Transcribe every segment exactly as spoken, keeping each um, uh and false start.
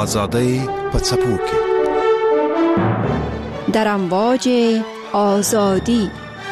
آزادۍ په څپو کې در امواج آزادی.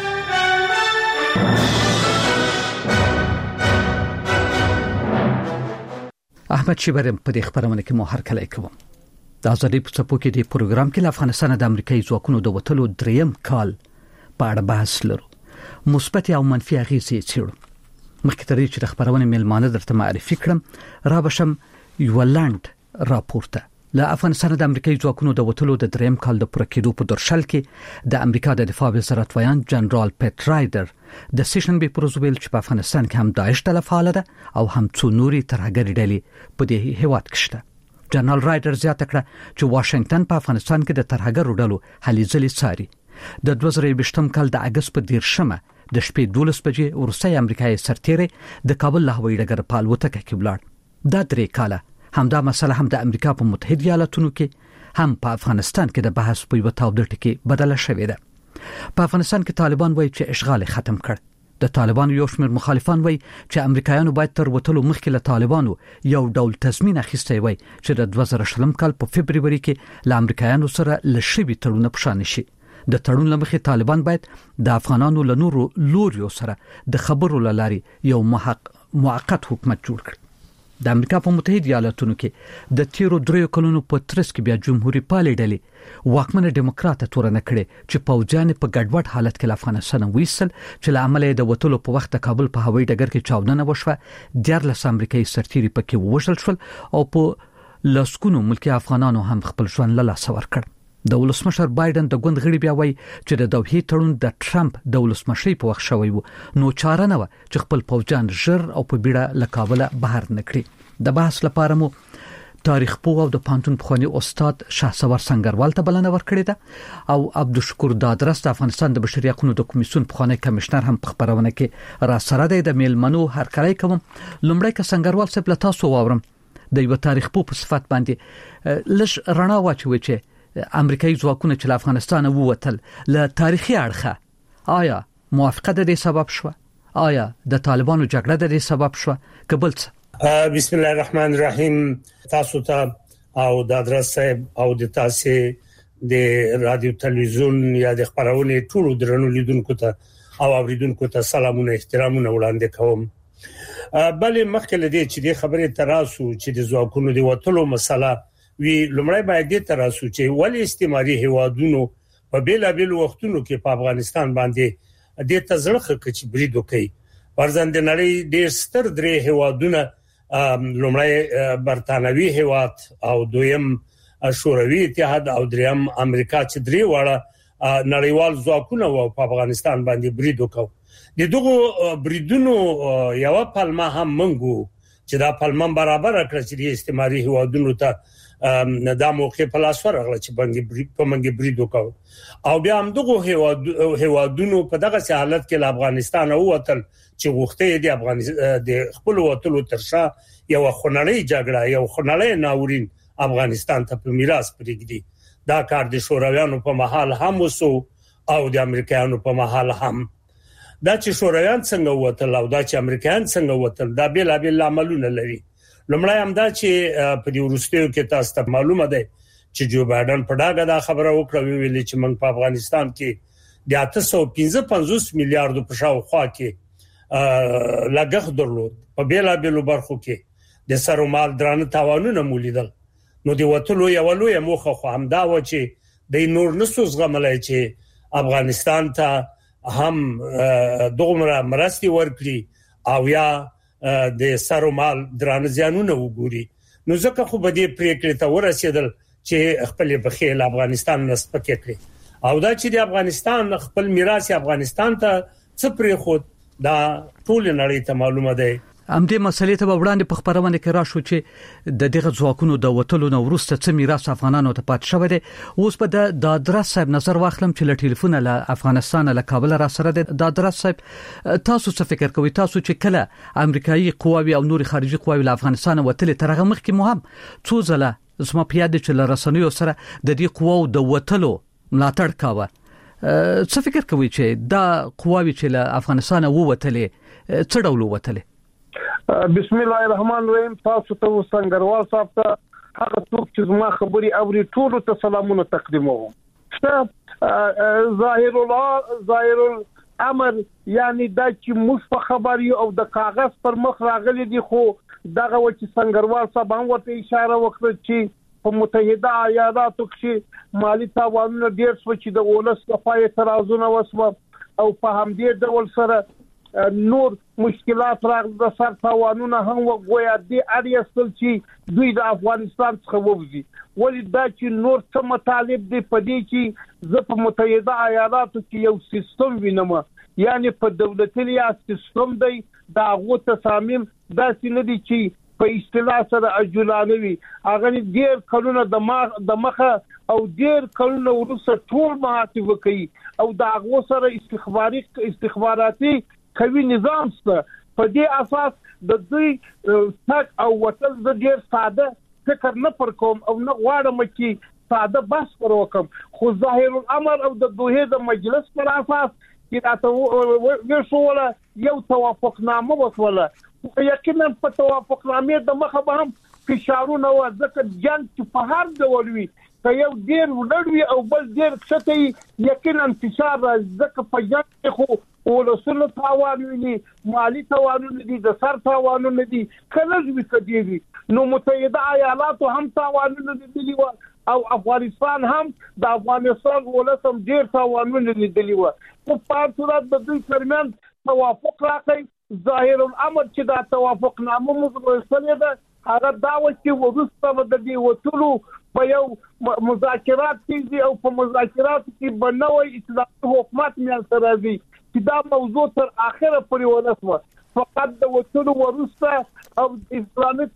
احمد شیبرم په دې خبرونه کې مو هر کله کوم. د آزادۍ په څپو کې د پروګرام کې له افغانستان د امریکایي ځواکونو د وټلو دریم کال په اړه بحث لرو. مثبت او منفي اغېزې څېړو. مخکې تر دې چې د خبرونه میلمانه درته معرفي کړم، را بشم یو لاند راپورته له افغانستان د امریکایي ځواکونو د وټلو د دریم کال د پوره کېدو په درشل کې د امریکا د دفاع وزارت ویان جنرال پیټ رایډر د سیشن به پروزویل چې په افغانستان کې هم داعش ډله فعال ده او هم څو نوري ترهګر ډلې په دې هیواد کې شته. جنرال رایډر زیاته کړه چې واشنگټن په افغانستان کې د ترهګر ډلو هلې ځلې څاري. د دوه زره یوولسم کال د اگست په دیرشمه د شپې دولس بجې وروستی امریکایي سرتیری د کابل له هوایي ډګر په الوتکه کې ولاړ. دا درې کاله همدا مسله هم د امریکا په متحده ایالاتونو کې هم په افغانستان کې د بحث په یو تاوده ټکی بدله شوې ده. په افغانستان کې طالبان وایي چې اشغال ختم کړ. د طالبانو یو شمېر مخالفان وایي چې امریکایانو باید تر وټلو مخکې له طالبانو یو ډول تضمین اخیستی وای چې د دوه زره شلم کال په فبرवरी کې له امریکایانو سره لشبي تړون په شان شي. د تړون لمخې طالبان باید د افغانانو له نورو لوريو سره د خبرو لاري یو محق موقت حکومت جوړ کړ. د امریکا په متحده ایالاتونو کې د تیرو دریو کلونو په ترڅ کې بیا جمهوریت پالي ډلې واکمنه ډیموکراټه تورنه کړي چې پوجان په ګډوډ حالت کې افغانستان وېسل چې له عمله د وټلو په وخت کابل په هوایي ډګر کې چاودنه وشوه. دیارلس امریکایي سرتیري پکې ووژل شول او په لاسکونو ملکی افغانانو هم خپل ژوند له لاسه ورکړ. د ولسمشر بایدن د ګوند غړي بیا وایي چې د دوحې تړون د ټرمپ د ولسمشي په وخت شوی وو، نو چاره نه و چې خپل پوجان ژر او په بیړه له کابل بهر نکړي. د بحث لپاره مو تاریخ پوه او د پانتون پخوانی استاد شهسوار سنگروال ته بلنه ورکړې ده او عبدالشکور دادرس د افغانستان د بشري حقوقو د کمیسیون پخوانی کمشنر هم په خبرونه کې را سره دی. د میلمنو هر کله کوم لومړی که سنگروال صاحب له تاسو واورم د یو تاریخ پوه په صفت باندې لږ رڼا واچوي چې امریکایي ځواکونه چې له افغانستان ووتل له تاریخي اړخه آیا موافقه د دې سبب شو؟ آیا د طالبانو جګړه د دې سبب شو؟ قبل څه؟ بسم الله الرحمن الرحیم. تاسو ته او د ادرس او د تاسو د رادیو تلویزیون یا د خبرونه ټولو درنو لیدونکو ته او اوریدونکو ته سلامونه احترامونه وړاندې کوم. بلې مخکې لدی چې د خبرې تراسو چې د ځواکونو د وټلو مسله وی لمړی باید د تراسو چې ولې استعماري هوادونو په بیلابل وختونو کې په افغانستان باندې د تزړخه کچ برید وکړي. ورځند نړۍ ډېر ستر درې هوادونه لمړی برتانوي هواد او دویم شوروي اتحاد او دریم امریکا چې درې واړه نړیوال ځواکونه و په افغانستان باندې برید وکړ. د دغه بریدونو یو پلمه هم منګو چې دا پلمه برابر کړ چې د استعماري هوادونو ته دا موقع په لاس ورغله چې باندې په منګي برید وکړ او بیا هم دغه هوادونو په دغه حالت کې له افغانستان ووتل چې غوښته دي افغانستان د خپل وټلو ترشا یو خنړی جګړه یو خنړی ناورین افغانستان ته په میراث پرېږدي. دا کار د شورویانو په محل هم وسو او د امریکایانو په محل هم. دا چې شورویان څنګه وټل او دا چې امریکایان څنګه وټل دا بیل بیل عملونه لري. لمړی هم دا چې په دې ورستیو کې تاسو ته معلومه ده چې جو بایدن په ډاګه دا خبره وکړه ویلي چې موږ په افغانستان کې د اته سوه پنځه پنځوس میلیارډ په شاوخوا کې لګښت درلود. په بیل بیل برخو کې د سرومال درانه تاوانونه مولیدل. نو د وټلو یو لوی موخه خو هم دا و چې د نور نسوس غملای چې افغانستان ته هم دومره مرستي ورکړي او یا د سرومال درانه ځانونه وګوري. نو ځکه خو به دې پریکړه ته ورسېدل چې خپل بخیل افغانستان نسبت کړي او دا چې د افغانستان خپل میراث افغانستان ته څه پرې خود دا ټول نړۍ ته معلومه ده. ام دې مسلې ته وړاندې په خبرونه کې راشو چې د دغه ځواکونو د وټلو نو وروسته څه میراث افغانانو ته پات شوی دی. اوس په د دادرس صاحب نظر واخلم چې له ټلیفون له افغانستان له کابل را سره د دادرس صاحب تاسو څه فکر کوئ؟ تاسو چې کله امریکایي قواوی او نور خارجي قواوی له افغانستان وټل ترغه مخ کې مهم څو ځله زما پیاده چې له رسنیو سره د دې قواو د وټلو ملاتړ کاوه. څه فکر کوئ چې دا قواوی چې له افغانستان ووتلې څه ډول ووتلې؟ بسم الله الرحمن الرحیم. تاسو ته سنگروال صاحب ته هغه څوک چې زما خبري اوري ټول ته سلامونه تقدیموم. ظاهر الله ظاهر الامر یعنی دا چې موږ په خبري او د کاغذ پر مخ راغلي دي، خو دغه و چې سنگروال صاحب هم ورته اشاره وکړه چې په متحده ایالاتو کې مالی تاوانونه ډیر شو چې د ولس صفای اعتراضونه وسو او په همدې ډول سره نور مشکلات راغلي، د سر تاوانونه هم وګویا دي اړیستل چې دوی د افغانستان څخه ووځي. ولې دا چې نور څه مطالب دي په دې چې زه په متحده ایالاتو کې یو سیستم وینم، یعنی په دولتي یا سیستم دی دا غو تصامیم داسې نه دي چې په اصطلاح سره اجولانوي، هغه ډیر کلونه د مخه او ډیر کلونه ورسره ټول محاسبه کوي او دا غو سره استخباري استخباراتي قوي نظام سره. په دې اساس د دوی تک او وتل د ډیر ساده فکر نه پر کوم او نه غواړم چې ساده بحث پر وکم، خو ظاهر الامر او د دوه د مجلس پر اساس چې تاسو وشوله یو توافقنامه وسوله. یقینا په توافقنامه د مخه به هم فشارونه او ځکه جنگ چې په هر ډول وي که یو ډیر وړوي او بل ډیر څه یقینا فشار ځکه په جنگ کې خو ولسونه تاوان ویني، مالی تاوانونه دي، د سر تاوانونه دي، کله وی کدي. نو متحده ایالاتو هم تاوانونه دي او افغانستان هم د افغانستان ولسم ډیر تاوانونه لیدلی و. په پات صورت د دوی ترمن توافق راکړي. ظاهر الامر چې دا توافق نامه موږ وسلې ده هغه دا و چې ورسته د دې وټولو په یو مذاکرات کې او په مذاکرات کې بنوي اسلامي حکومت میل سره دي چې دا موضوع تر اخره پورې ورسوه. فقط د وټولو ورسته او اسلامي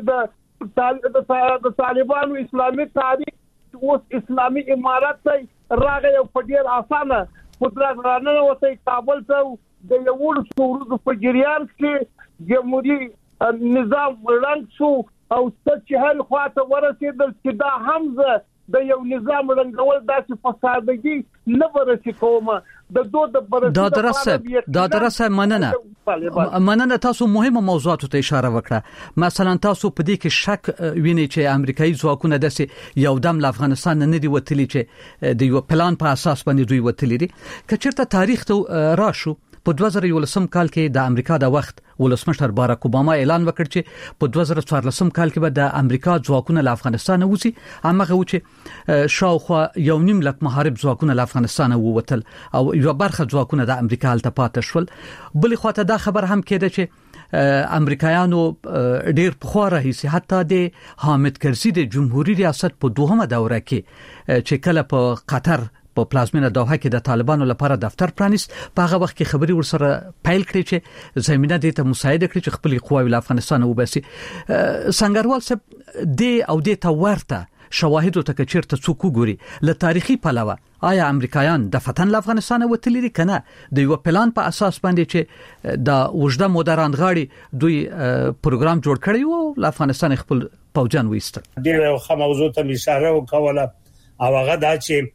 د طالبانو اسلامي تاریخ اوس اسلامي امارات راغی او په ډیر اسانه قدرت رانه وته کابل ته د یو ورځو په جریان کې جمهوریت نظام رنګ شو او چې هر خواته ورسېدل چې دا حمزه د یو نظام رنګول داسې فسادګي نه ورسې کومه د دوه د برسه دا درسه دا درسه مننه مننه تاسو مهمه موضوعات ته اشاره وکړه. مثلا تاسو په دې کې شک وینئ چې امریکایي ځواکونه داسې یو دم له افغانستان نه دي وتلي چې د یو پلان په اساس باندې دوی وتلي دي. که چیرته تاریخ ته راشو په دوه زره یولسم کال کې د امریکا د وخت ولسمشر باراک اوباما اعلان وکړ چې په دوه زره څوارلسم کال کې به د امریکا ځواکونه له افغانستان وځي. هغه و چې شاوخوا یو نیم لک محارب ځواکونه له افغانستان ووتل او یو برخه ځواکونه د امریکا هلته پاتې شول. بلې خواته دا خبر هم کېده چې امریکایانو ډیر پخوا راهیسي حتی د حامد کرزي د جمهوریت ریاست په دوهمه دوره کې چې کله په قطر په پلازمینه دوحه کې د طالبانو لپاره دفتر پرانیست، په هغه وخت کې خبري ورسره پیل کړې چې زمينه دې ته مساعده کړي چې خپل قواوی له افغانستان وباسي. سنگروال صاحب دې او دې ته ورته شواهد او تکچیرته څوک ګوري له تاریخي پلوه آیا امریکایان د فتن له افغانستان وتلي دي کنه د یو پلان په اساس باندې چې د وجده مدران غاړي دوی پروګرام جوړ کړی وو له افغانستان خپل پوجان وېستل. ډېر ښه موضوع ته اشاره وکوله او هغه دا چې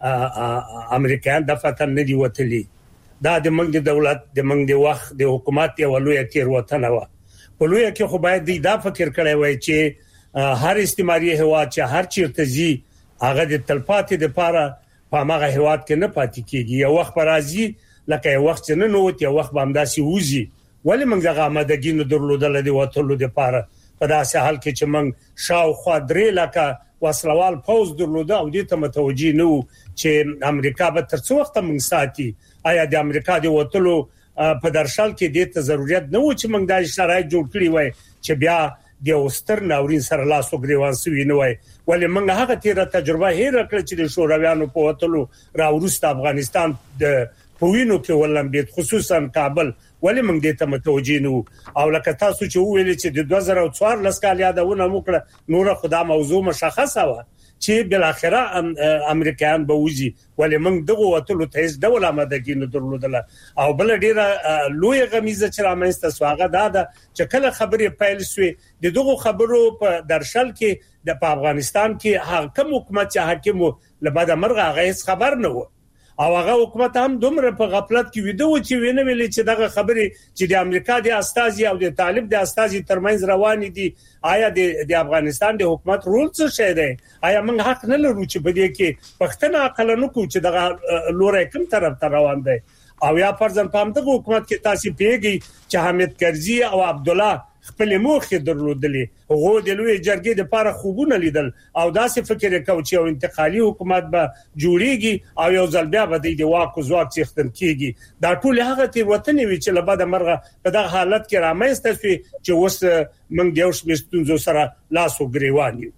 امریکایان د فتن نه دی وتلی، دا د منګ د دولت د منګ د وخت د حکومت یو لوی تیر وطن و. په لوی کې خو باید دا فکر کړی وای چې هر استعماري هواد چې هر چیرته زی هغه د تلپاتې د پاره په هغه هواد کې نه پاتې کیږي. یو وخت راځي لکه یو وخت نه نوت یو وخت باندې وځي. ولی موږ دغه آمادګي نه درلودل د وټلو د پاره په داسې حال کې چې موږ شاوخوا درې لکه وسلوال پوز درلوده او دې ته متوجي نو چې امریکا به تر څو وخت موږ ساتي. آیا د امریکا د وټلو په درشل کې دې ته ضرورت نه و چې موږ د شرایط جوړ کړی وای چې بیا د اوستر ناورین سره لاس وګریوان سوي نه وای. ولی موږ هغه تیره تجربه هیر کړ چې د شورویانو په وټلو را ورسته افغانستان د پوینو کې ولنبید خصوصا کابل ولی موږ دې ته متوجي نو. او لکه تاسو چې ویل چې د دوه زره څوارلس کال یادونه وکړه نور خدا موضوع مشخصه و چې بل اخره امریکایان به وځي ولی موږ دغه وټلو ته هیڅ ډول آمادګي نه درلودله. او بل ډیره لوی غمیزه چې رامنځته سواغه دا ده چې کله خبرې پیل شوې د دغه خبرو په درشل کې د افغانستان کې حاکم حکومت چې حاکم لبد مرغه هغه خبر نه و او هغه حکومت هم دومره په غفلت کې ویده و چې وینه ویلې چې دغه خبرې چې د امریکا د استازي او د طالب د استازي ترمنځ روان دي آیا د افغانستان د حکومت رول څه شي دی آیا موږ حق نه لرو چې په دې کې پښتنه عقل نه کوو چې دغه لوري کوم طرف ته روان دی او یا فرضاً په همدغه حکومت کې تاسو پیږي چې حامد کرزي او عبد الله خپل موخه درلودلې هغه د لوی جرګې د لپاره خوبونه لیدل او داسې فکر وکاو چې یو انتقالي حکومت به جوړیږي او یو ځل بیا به د واک او ځواک څښتن کیږي دا ټول هغه تی وطن وی چې لبا د مرغه په دغه حالت کې رامنځته شي چې اوس موږ د اوس مستونزو سره لاس او ګریوان یو.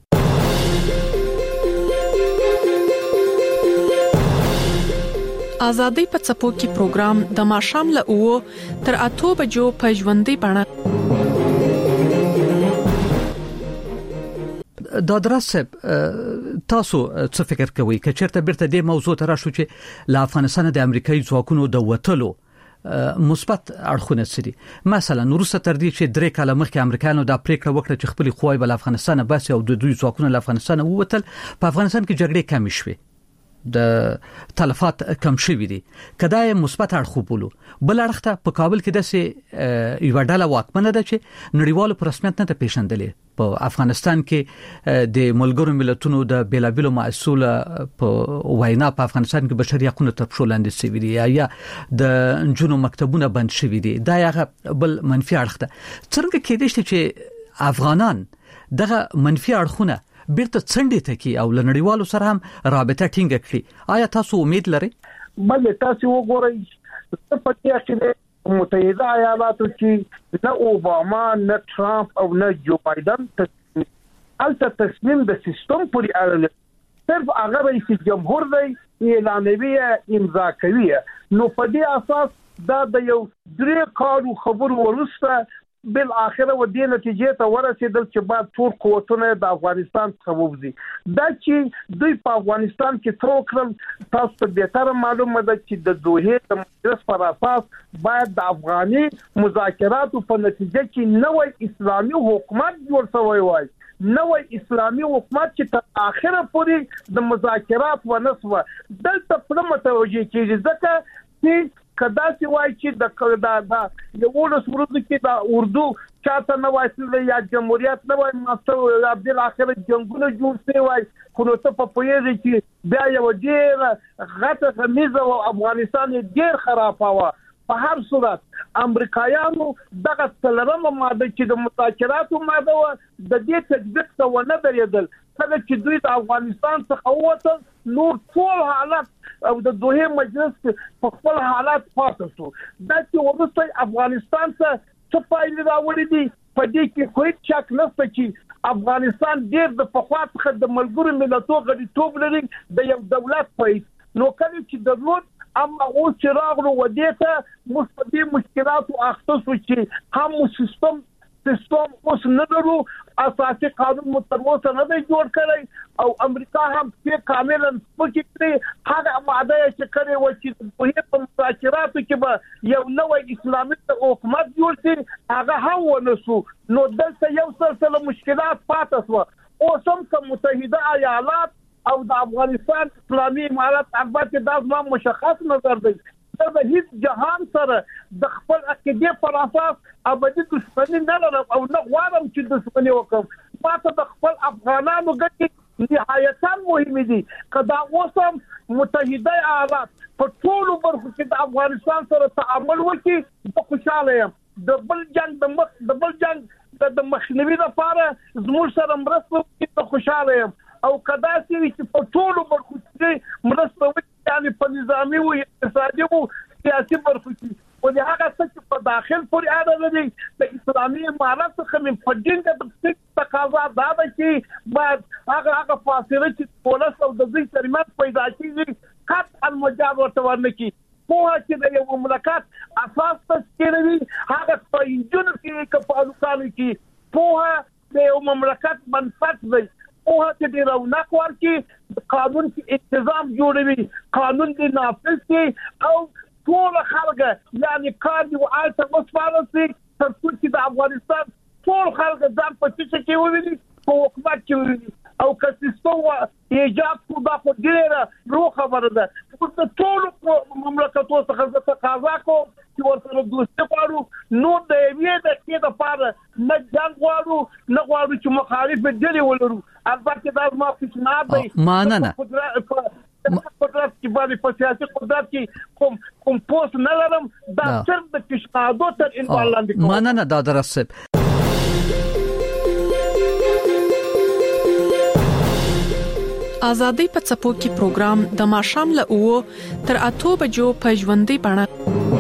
آزادۍ په څپو کې پروګرام د ماښام له اوو تر اته بجو په ژوندۍ بڼه دا درسه تاسو څه فکر کوئ چې چیرته بیرته د موضوع ته راشو چې له افغانستان د امریکایي ځواکونو د وټلو مثبت اړخونه سړي مثلا روسه تر دې چې درې کاله مخکې امریکایانو د پریکړه وکړه چې خپل خوای بل افغانستان بس او د دوی ځواکونو له افغانستان ووتل په افغانستان کې جګړې کم شوه د تلفات کم شوي دي کداې مثبت اړخ بولو بل اړخ ته په کابل کې د یو ډله واکمنه ده چې نړیوالو پر رسمیت نه پیژندلې په افغانستان کې د ملګرو ملتونو د بیلابیلو مسؤل په وینا په افغانستان کې بشري حقوقو ته پښولاندې شوي دي یا د جنو مکتبونه بند شوي دي دا یغه بل منفي اړخ ده څنګه کېدای شي چې افغانان دغه منفي اړخونه بیرته څنډه ته کی او لنړیوالو سره هم رابطه ټینګ کړي آیا تاسو امید لرئ؟ بل تاسو وګورئ چې په دې کې متحده ایالاتو کې نه اوباما نه ټرامپ او نه جو بایدن البته تصمیم د سیستم پورې اړه لري صرف هغه رئیس جمهور دی اعلانوي امضا کوي نو په دې اساس دا د یو درې کارو خبر ورسته بل اخره و دې نتیجې ته ورسېدل چې بعد ټول قوتونه د افغانستان څخه ووزي دا چې دوی په افغانستان کې څوکل تاسو ته به تر معلومه ده چې د دوه د مجلس پر اساس باید د افغاني مذاکراتو په نتیجه کې نوې اسلامي حکومت جوړ شوی وای نوې اسلامي حکومت چې تر اخره پورې د مذاکرات ونسوه دلته په متوجه کېږي ځکه چې کدا چې وای چې د کدا دا یو ولس ورته کې دا اردو چاته نه وایي یا جمهوریت نه وایي ماستر عبد الاخر جنگونه جوړ شوی وای خو نو ته په پوهیږي چې بیا یو ډیر غټه غمیزه او افغانستان ډیر خراب و په هر صورت امریکایانو دغه څلورمه ماده چې د مذاکراتو ماده و د دې تطبیق ته ونه درېدل کله چې دوی د افغانستان څخه ووتل نور ټول حالت او د دوه مجلس په خپل حالات پاتې شو دا چې ورسته افغانستان څخه څه فائدې راوړي دي په دې کې کوم شک نشته چې افغانستان ډېر د پخوات څخه د ملګرو ملتونو غړیتوب لري د یو دولت په نو کله چې د روت اما اوس چې راغلو ودې ته مستقیم مشکلات او اختصاص چې هم سیستم سیستم اوس نه درو اساسي قانون متروسه نه دی جوړ کړی او امریکا هم په کاملا پکې هغه ماده چې کړي و چې په په مذاکراتو کې به یو نوې اسلامي حکومت جوړ شي هغه هم ونسو نو دلته یو سلسله مشکلات پاتې شو او سم متحده ایالات او د افغانستان اسلامي امارات البته دا زما مشخص نظر دی دا د هیڅ جهان سره د خپل عقیده پر اساس ابدي دښمنی نه لرم او نه غواړم چې دښمنی وکړم ماته د خپل افغانانو ګټې نهایتاً مهمه دي کدا اوسم متحده ایالات په ټولو برخو کې د افغانستان سره تعامل وکړي د خوشاله یم د بل جنگ د مخ د بل جنگ د مخنیوي لپاره زموږ سره مرسته وکړي د خوشاله یم او کدا چې په ټولو برخو کې مرسته وکړي یعنی په نظامی او اقتصادي او سیاسي برخو کې او د هغه څه په داخل پورې اړه لري د اسلامي امارات څخه من فدین د تقاضا دا ده چې بعد هغه هغه فاصله چې پولیس او د ځای ترمنځ پیدا کیږي قط المجاز ورته ورنکي په چې د یو مملکت اساس تشکیلوي هغه په انجن کې کفالوکانو کې په د یو مملکت بنسټ دی او چې د رونق ورکي قانون کې انتظام جوړوي قانون دې نافذ کړي او ټول خلک یعنی کار دی او البته مسفارسي تر څو چې د افغانستان ټول خلک ځان په څه کې وویني په حکومت کې او که سیستم ایجاد کو دا خو ډیره روخه خبره ده د ټول مملکتونو څخه تقاضا کوم چې ورته دوستي غواړو نو د یوې د کې د پاره نه جنګ غواړو نه غواړو چې مخالف ډلې ولرو البته دا ما پیشنهاد دی معنا نه قدرت کې باندې په سیاسي قدرت کې کوم کوم پوس نه لرم دا صرف د پیشنهادو تر انوال لاندې کوم معنا نه دا درسه آزادۍ په څپو کې پروګرام د ماښام له اوو تر اتو بجو په ژوندۍ بڼه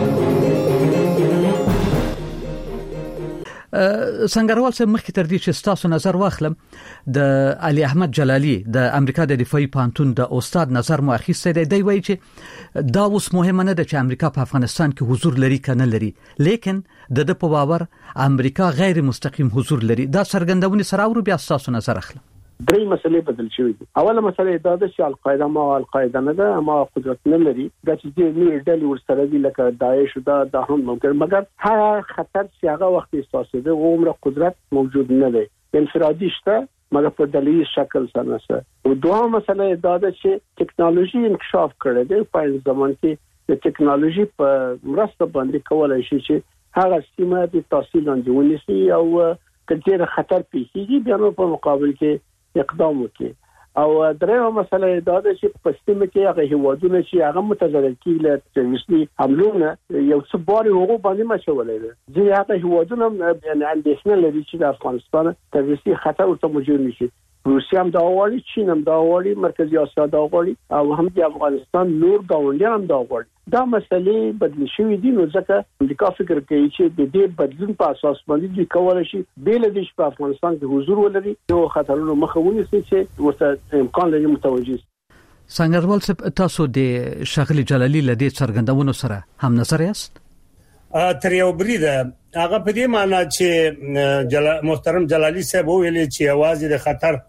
سنگروال صاحب مخکې تر دې چې تاسو نظر واخلم د علي احمد جلالي د امریکا د دفاعي پانتون د استاد نظر مو اخیسته دی وایي چې دا اوس مهمه نه ده چې امریکا په افغانستان کې حضور لري کنه لري لیکن د د په باور امریکا غیر مستقیم حضور لري دا څرګندونه سره ورو بیا تاسو نظر اخلم درې مسلې بدل شوې دي. اوله مسله دا ده چې القاعده ما القاعده نه ده ما قدرت نه لري دا چې دې ډلې ورسره دي لکه داعش دا د هم ممکن مګر هغه خطر چې هغه وخت احساس ده عمر قدرت موجود نه دی انفرادي شته مګر په دلیل شکل سره نشته. او دوه مسله دا ده چې ټکنالوژي انکشاف کړی دی په زمان کې د ټکنالوژي په مرسته باندې کولای شي چې هغه سیمه د تحصیل لاندې ونیسي او کله خطر پیښیږي بیا نو په مقابل کې اقدام وکړي. او درېمه مسله دا ده چې په سیمه کې هغه هیوادونه چې هغه متضرر کیږي له تروریستي حملونو یو څه باري هغه باندې مشولې ده چې هغه هیوادونه یعنی اندېښنه لري چې د افغانستان تروریستي خطر ورته موجود نشي. روسیا هم دا غواړي چین هم دا غواړي مرکزی اسیا دا غواړي او هم د افغانستان نور ګاونډیان هم دا غواړي. دا مسلې بدل شوې دي نو ځکه امریکا فکر کوي چې د دې بدلون په اساس باندې د کولای شي بیل د په افغانستان کې حضور ولري او خطرونو مخه ونیسي چې ورته امکان لري متوجه. سنگروال صاحب تاسو د شغلی جلالی لدی څرګندونو سره هم نظر یاست؟ تر یو بریده هغه په دې معنی چې جلا محترم جلالی صاحب ویلي چې आवाज د خطر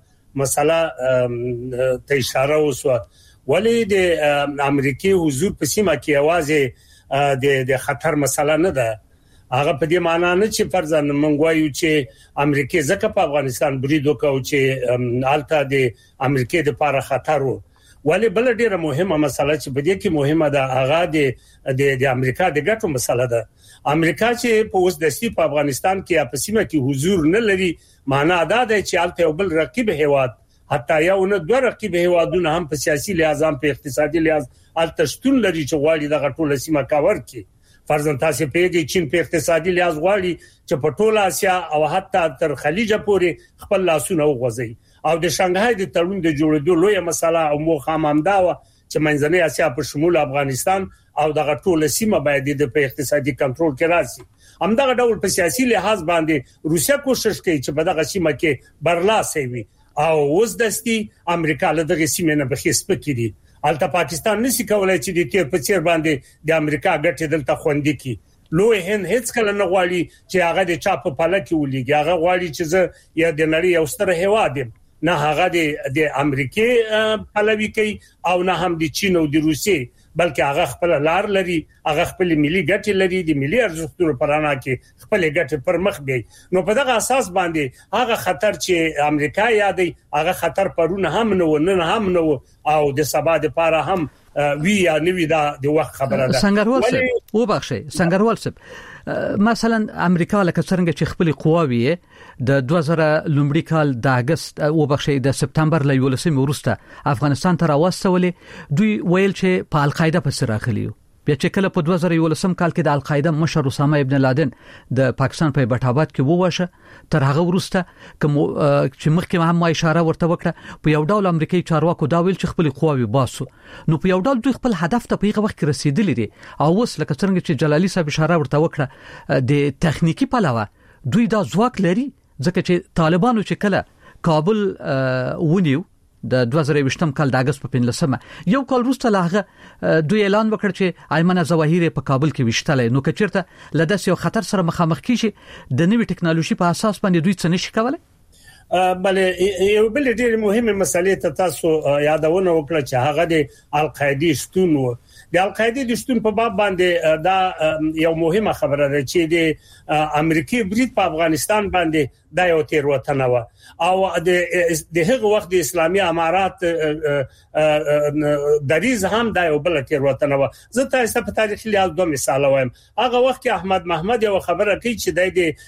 مسله ته اشاره وسوه ولی د امریکای حضور په سیمه کې आवाज د د خطر مسله نه ده. هغه په دې معنی نه چې فرضاً موږ وایو چې امریکای ځکه په افغانستان برید وکاو چې الته د امریکای د لپاره خطر وو ولی بل ډیره مهمه مسله چې په دې کې مهمه ده هغه د د امریکا د ګټو مسله ده. امریکا چې په اوس د سی په افغانستان کې په سیمه کې حضور نه لري معنی دا ده چې الته یو بل رقیب هیواد حتی یو نه دوه رقیب هیوادونه هم په سیاسي لحاظ هم په اقتصادي لحاظ الته شتون لري چې غواړي د غټوله سیمه کاور کړي. فرضاً تاسو پیږي چین په اقتصادي لحاظ غواړي چې په ټوله اسیا او حتی تر خلیج پورې خپل لاسونه وغځي او د شانګهای د تړون د جوړېدو لوی مسله او موخه هم دا و چې منځنۍ اسیا په شمول افغانستان او دغه ټوله سیمه باید د په اقتصادي کنټرول کې راشي. همدغه ډول په سیاسي لحاظ باندې روسیا کوشش کوي چې په دغه سیمه کې برلاسه وي او اوس دستي امریکا له دغه سیمې نه بخیس پکې الته پاکستان نشي کولای چې د تیر په چیر باندې د امریکا ګټې دلته خوندې کی. لوی هند هیڅ کله نه غواړي چې هغه د چا په پاله کې ولېږي. هغه غواړي چې زه یا د نړۍ یو ستر هیواد یم نه هغه د د امریکای پلوي کوي او نه هم د چین او د روسي بلکې هغه خپل لار لري هغه خپل ملي ګټې لري د ملي ارزښتونو پرانا کې خپل ګټې پر مخ بي. نو په دغه اساس باندې هغه خطر چې امریکا یادي هغه خطر پرونه هم نه و نه هم نه او د سبا د پاره هم وی یا نوی دا د وخت خبره ده. سنگروال صاحب او بخښي سنگروال صاحب مثلا امریکا لکه څنګه چې خپل قواوی د دوه زره لومړي کال د اگست او بخښي د سپتمبر ل یولسمې وروسته افغانستان ته راوستولې دوی ویل چې په القاعده په سر راغلیو بیا چې کله په دوه زره یولسم کال کې د القاعده مشر اسامه ابن لادن د پاکستان په بټاباد کې ووشه تر هغه وروسته کوم چې مخکې هم ما اشاره ورته وکړه په یو ډول امریکایي چارواکو دا ویل چې خپل قواوی باسو نو په یو ډول دوی خپل هدف ته په هغه وخت کې رسیدلی دي او اوس لکه څنګه چې جلالی صاحب اشاره ورته وکړه د تخنیکی پلوه دوی دا ځواک لري ځکه چې طالبانو چې کله کابل ونیو د دوه زره وشتم کال د اگست په پنځلسمه یو کال وروسته لاغه دوی اعلان وکړ چې ایمنه ظواهر په کابل کې وشتلې نو کچیرته لداسې یو خطر سره مخامخ کیږي د نوې ټکنالوژي په اساس باندې دوی څه نشي کولای. بلې یو بل ډېر مهمه مسلې ته تاسو یادونه وکړه چې هغه د القاعده شتون و. د القاعده د شتون په باب باندې دا یو مهمه خبره ده چې د امریکای برید په افغانستان باندې دا یو تیروتنه و او د هغه وخت د اسلامي امارات دریز هم دا یو بل تیروتنه و. زه تاسو په تاریخي لحاظ دوه مثال وایم. هغه وخت کې احمد محمد یو خبره کوي چې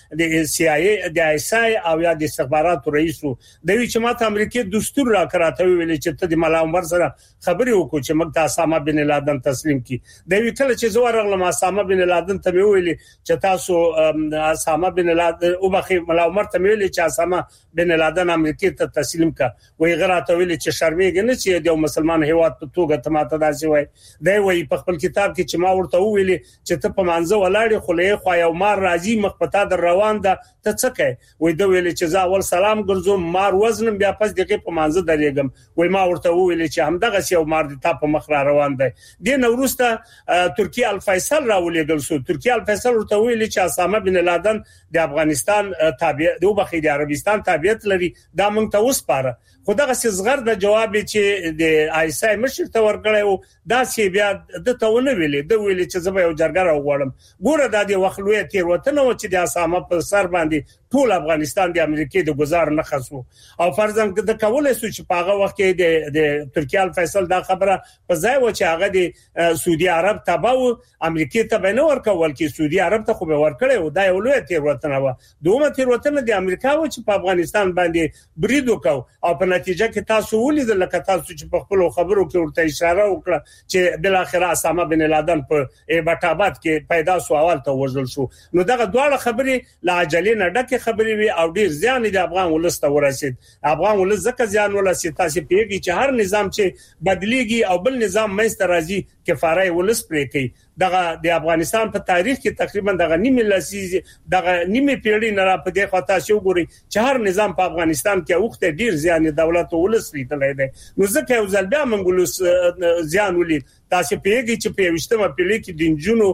د سی آی ای د ایس آی او یا د استخباراتو رئیس وو د وی چې ماته امریکای دستور را کراته ویل چې ته د ملا عمر سره خبرې وکړو چې موږ اسامه بن لادن تسلیم کی. د وی کله چې زه ورغلم اسامه بن لادن ته ویل چې تاسو اسامه بن لادن او بخي ملا عمر ته ویل چې اسامه بن لادن امریکای ته تسلیم کا. وی غراته ویل چې شرمېږي نه چې د مسلمان هیواد په توګه ته ماته داسې وای. دی وی په خپل کتاب کې چې ما ورته ویل چې ته په مانزه ولاړې خلې خو یو مار راځي مخ پتا در روان ده ته څه کوي. وی دا ویل چې زه اول سلام ګرځوم مار وزنم بیا پس دغه په مانزه درېګم. وی ما ورته ویل چې همدغه یو مار د تا په مخ را روان دی. د نوروسته ترکیه الفیصل راولېګل سو. ترکیه الفیصل ورته ویل چې اسامه بن لادن د افغانستان تابع د وبخې د عربستان تابعیت لري دا مونږ ته وسپاره. خو دغه صغر د جواب چې د ایس آی مشر ته ورکړی و دا چې بیا د تاونه ویلې د ویلې چې زه به یو جرګه راوړم. ګوره د دې وخت لوی تیروتنه و چې د اسامه په سر باندې ټول افغانستان د امریکای د گزار نه خصو او فرضاً د کولای سو چې په هغه وخت کې د د ترکیه الفیصل دا خبره په ځای و چې هغه د سعودي عرب تباو امریکای ته به نه ورکول کې سعودي عرب ته خو به ورکړي و دا یو لوی تیروتنه و. دومره تیروتنه د امریکا و چې په افغانستان باندې برید وکاو او په نتیجه کې تاسو ولیدل لکه تاسو چې په خپل خبرو کې ورته اشاره وکړه چې بل اخر اسامه بن لادن په ایبټاباد کې پیدا سو اول ته وژل شو. نو دغه دواړه خبرې لا عجلې نه ډکه خبرې وي او ډیر ځان د افغان ولست ورسید. افغان ولست زکه ځان ولست تاسو پیږي چې هر نظام چې بدلیږي او بل نظام مېست راځي کفاره ولست پرې کوي. دغه د افغانستان په تاریخ کې تقریبا دغه نیمه لسیزه دغه نیمه پیړۍ نه را پدې خطا شو ګوري چې هر نظام په افغانستان کې اوخته ډیر ځان دولت ولست لیدلای دی. نو ځکه یو ځل بیا منګولوس ځان ولید تاسو پیږي چې په وشتمه پیړۍ کې د جنونو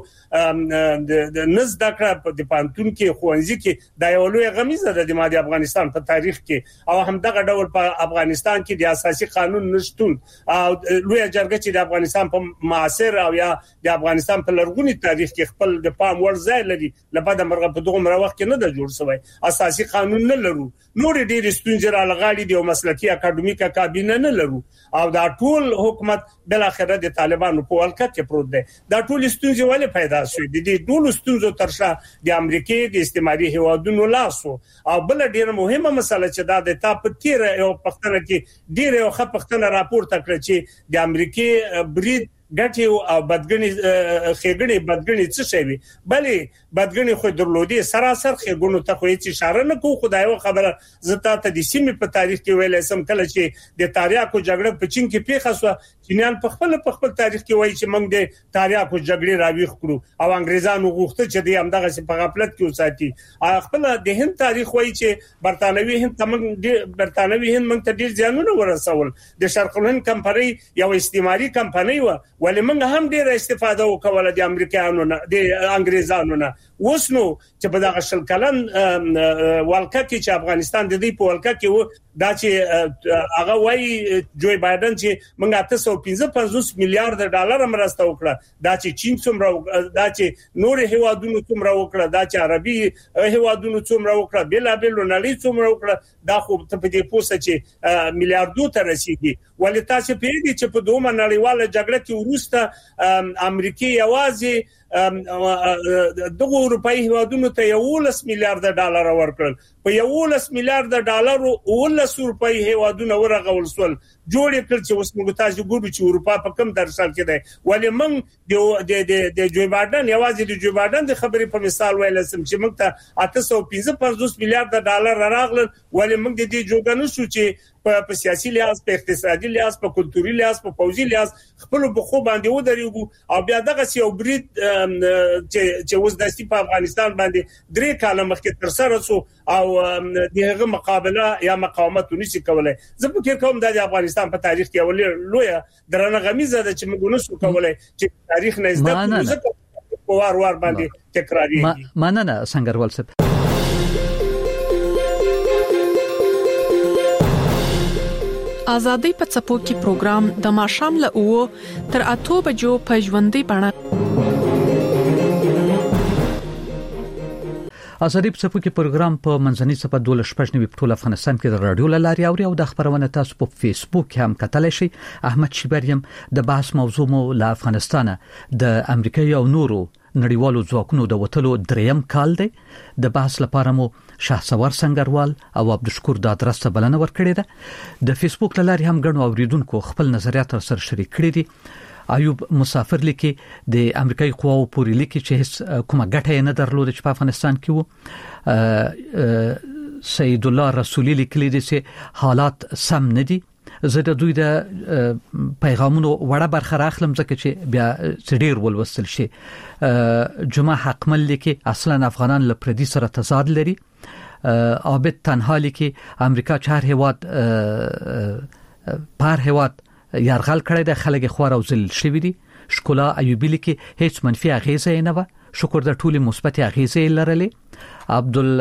د نس دکړه د پانتون کې خوانځي کې د یو لوی غمیزه د ماده افغانستان په تاریخ کې او هم دغه ډول په افغانستان کې د اساسي قانون نشټون او لوی جرګه چې د افغانستان په معاصر او یا د افغانستان په لرغونی تاریخ کې خپل د پام ور ځای لري لپاره مرغه په دغه مروخ کې نه د جوړ شوی اساسي قانون نه لرو. نور ډېر ستونزې را لغاړي د مسلکي اکاډمیکا کابینه نه لرو او دا ټول حکومت بل اخر د طالبانو په ولکه کې پروت دی. دا ټول ستونزې ولې پیدا شوې دي؟ د ټول ستونزو ترشا د امریکای د استعماري هیوادونو لاسو او بل ډیره مهمه مسله چې دا د تاپ تیر یو پښتنه کې ډیره یو خپ پښتنه راپورته کړ چې د امریکای برید ګټي او بدګنی خېګنی بدګنی څه شي بلې بدګنی خو درلودي سراسر خېګونو ته خو هیڅ اشاره نه کو. خدایو خبره زته ته د سیمې په تاریخ کې ویل سم کله چې د تاریخو جګړه په چین کې پیښه شو چینیان په خپل په خپل تاریخ کې وایي چې موږ د تاریخو جګړې راويخ کړو او انګريزانو غوښته چې د همدغه په غفلت کې وساتي. خپل د هند تاریخ وایي چې برتانوي هند تمن برتانوي هند موږ ته ډیر ځانونه ورسول. د شرق الهند کمپنۍ یو استعماري کمپنۍ و ولې موږ هم ډیره استفاده وکوله د امریکایانو نه د انګريزانو نه. اوس نو چې په دغه شل کلن ولکه کې چې افغانستان د دې په ولکه کې و دا چې هغه وایي جو بایدن چې موږ اته سوه پنځه پنځوس میلیارډ ډالر مرسته وکړه دا چې چین څومره دا چې نور هیوادونو څومره وکړه دا چې عربي هیوادونو څومره وکړه بل بل نړۍ څومره وکړه دا خو ته په دې پوسه چې میلیارډو ته رسیدي. ولې تاسو پیږي چې په دوه نړیواله جګړه کې وروسته امریکای یوازې دغه اروپאי هیوادونو ته یولس میلیارډ ډالر ورکړل. په یولس میلیارډ ډالر ولس اروپאי هیوادونه ورغول سول جوړ کړ چې اوس موږ تاسو ګورو چې اروپا په کم درشل کې ده. ولې موږ د د د جو بایدن یوازې د جو بایدن د خبرې په مثال ویل سم چې موږ ته اته سوه پنځه پنځوس میلیارډ ډالر راغلل. ولې موږ د دې جوګانو شو چې په سیاسي لحاظ په اقتصادي لحاظ په کلتوري لحاظ په پوځي لحاظ خپل بخو باندې ودرېږو او بیا دغه یو برید چې چې اوس د په افغانستان باندې درې کاله مخکې تر سره شو او دغه مقابله یا مقاومت نشي کولای. زه فکر کوم د افغانستان په تاریخ کې ولې لوی درنه غمیزه ده چې موږ نشو کولای چې تاریخ نه زده کړو په وار وار باندې تکرارېږي. مننه سنگروال صاحب. آزادۍ په څپو کې پروګرام د ماښام له اوو تر اتو بجو په ژوندۍ بڼه ازادي په څپو کې پروګرام په منځني صفه دوله شپږ په ټول افغانستان کې د رادیو لاري اوري او د خبرونه تاسو په فیسبوک هم کتلی شئ. احمد شیبریم د بحث موضوع مو له افغانستانه د امریکا او نورو نړیوالو ځواکونو د وټلو دریم کال دی. د بحث لپاره مو شهسوار سنگروال او عبدالشکور دادرس ته بلنه ورکړې ده. د فیسبوک لاري هم غنو اوریدونکو خپل نظریات سره شریک کړي دي. ایوب مسافر لیکي د امریکایي قواو پورې لیکي چې هیڅ کومه ګټه نه درلوده چې په افغانستان کې وو. سید الله رسولي لیکلي دي چې حالات سم نه دي. زه د دوی د پیغامونو وړه برخه راخلم ځکه چې بیا ډیر ولوستل شي. جمعه حقمل لیکي اصلا افغانان له پردي سره تضاد لري. عابد تنها لیکي امریکا چهار هواد پار هواد یارغل کړی د خلک خور او ذل شوی دي. شکولا ایوبی لیکي هیڅ منفي اغیزه نه و، شکر د ټولي مثبت اغیزه لرلې. عبدل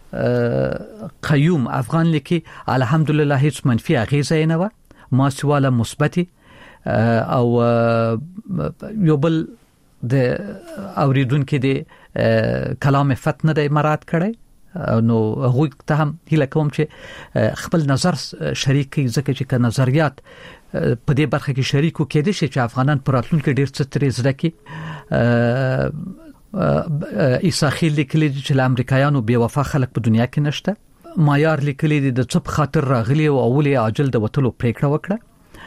قیوم افغان لیکي الحمدلله هیڅ منفي اغیزه نه و، ما سواله مثبت او یو بل د اوریدونکو د کلام فتنه د مراد کړی. نو هغه ته هم هیله کوم چې خپل نظر شریک کړي ځکه چې ک نظریات په دې برخه کې شریکو کېدې شي چې افغانان پر راتلونکي ډیر څه ترې زده کړي. ایساخیل لیکلي چې امریکایانو بے وفا خلک په دنیا کې نشته. مایار لیکلي د څه خاطر راغلي او اولي عاجل د وټلو پریکړه وکړه.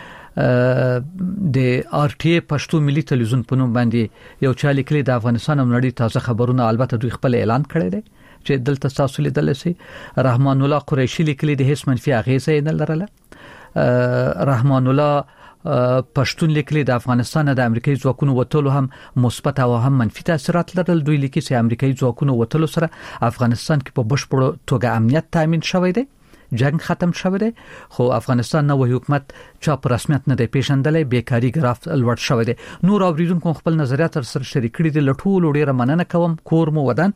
د آر ټي ای پښتو ملي تلویزیون په نوم باندې یو چا لیکلي د افغانستان او نړۍ تازه خبرونه، البته دوی خپل اعلان کړی دی چې دلته تاسو لیدل شي. رحمان الله قریشي لیکلي د هیڅ منفي اغیزه نه لرله. رحمان الله پښتون لیکلي د افغانستان د امریکایي ځواکونو وټلو هم مثبت او هم منفي تاثیرات لرل. دوی لیکي چې امریکایي ځواکونو وټلو سره افغانستان کې په بشپړ توګه امنیت تامین شوی دی، جنگ ختم شوی دی، خو افغانستان نو حکومت چا په رسمیت نه دی پیژندلې، بیکاری ګراف لوړ شوی دی. نور اوریدونکو خپل نظریات سره شریک کړي دي. لټول ډیره مننه کوم. کور مو ودان.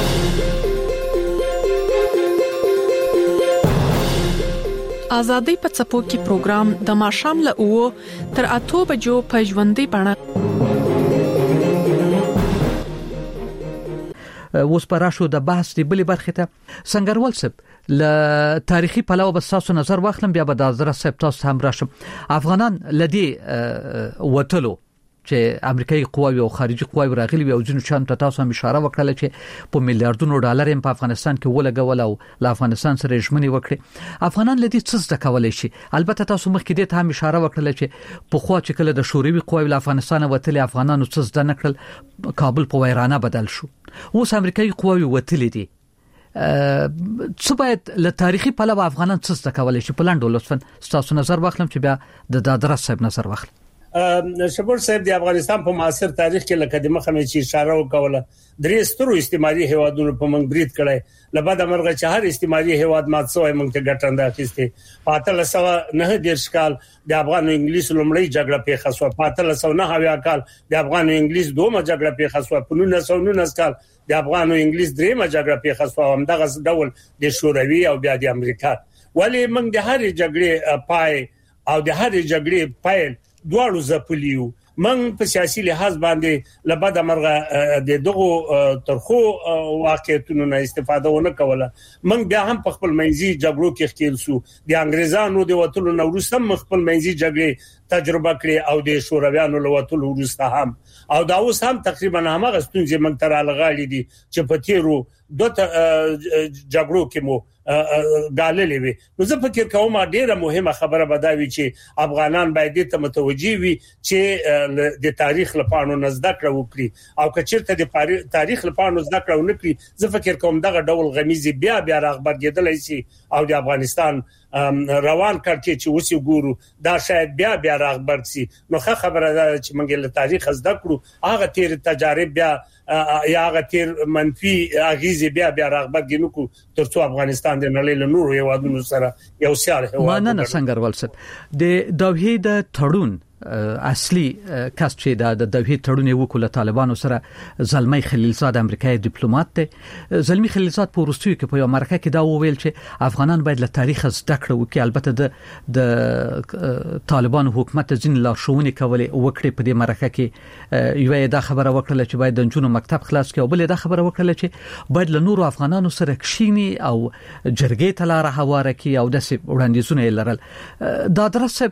ازادي په څپو کې پروګرام د ماشام له اوو تر اته بجو په ژوندۍ بڼه. اوس پراشو د بحث دی بلې برخه ته سنگروال صاحب ل تاریخي پلوه به تاسو نظر واخلم، بیا به د حضرت صاحب تاسو هم راشم. افغانان لدی وټلو چې امریکایي قواوی او خارجي قواوی راغلي او ځینو چانه تاسو هم اشاره وکړه چې په میلیارډونو ډالر په افغانستان کې ولګول او له افغانستان سره ژمنې وکړي. افغانان لدی څه زده کولای شي؟ البته تاسو مخکې دې ته هم اشاره وکړه چې په خوا چې کله د شوروي قواوی له افغانستان وتلي افغانانو څه زده نکړل، کابل په ویرانه بدل شو. اوس امریکایي قواوی وتلي دي. څه باید له تاریخي پلوه افغانان څه زده کولای شي؟ په لاندو لطفا تاسو نظر واخلم چې بیا د دادرس صاحب نظر واخلم. شبر صاحب د افغانستان په معاصر تاریخ کې لکه د مخه مې چې اشاره وکوله درې سترو استعماري هوادونو په منګ برید کړي. لبا د مرغه چهار استعماري هواد مات سوې منګ ته ګټنده اخیسته. پاتل سو نه د ښکال د افغان انګلیس لومړی جګړه پیښه شو. پاتل سو نه هویا کال د افغان انګلیس دومره جګړه پیښه شو. په نولس سوه نولس کال د افغان انګلیس دریمه جګړه پیښه شو. همدغه ډول د شوروي او بیا د امریکا. ولی منګ د هر جګړې پای او د هر جګړې پایل دواړو زپلیو. من په سیاسي لحاظ باندې لبد مرغه د دغه ترخو واقعیتونو نه استفاده ونه کوله. من بیا هم په خپل منځي جګړو کې ښکیل سو. د انګريزانو د وټلو نو وروسته هم خپل منځي جګړې تجربه کړې او د شورویانو له وټلو وروسته هم او دا اوس هم تقریبا همغه ستونزې موږ تر لغالي دي چې په تیرو دوه جګړو کې مو غاللې وي. نو زه فکر کوم ډیره مهمه خبره بداوي چې افغانان باید ته متوجي وي چې د تاریخ لپاره نزد کړه وکړي او کچیرته د تاریخ لپاره نزد کړه ونکړي. زه فکر کوم دغه ډول غمیزي بیا بیا راغبر کېدلای شي او د افغانستان روان کړ چې اوس ګورو دا شاید بیا بیا راغبر شي. نو ښه خبره ده چې موږ له تاریخ زده کړو هغه تیر تجارب بیا یا هغه تیر منفي اغیزه بیا بیا راغبر کینو کو ترڅو افغانستان د نړۍ له نورو هیوادونو سره یو سیال هیواد. مانه سنگروال صاحب د دوحې د تړون اصلي کس چې د دوی تړون وکړ طالبانو سره زلمی خلیلزاد امریکایي ډیپلوماټ دی. زلمی خلیلزاد په وروستیو کې په یو مرکه کې دا وویل چې افغانان باید له تاریخ زده کړه وکړي. البته د د طالبانو حکومت ځین لارښوونې کولې وکړي په دې مرکه کې. یو دا خبره وکړه چې باید د جنونو مکتب خلاص کړي او بل دا خبره وکړه چې باید له نورو افغانانو سره کښینی او جرګې ته لار هواره کړي او داسې وړاندیزونه یې لرل. دا درسه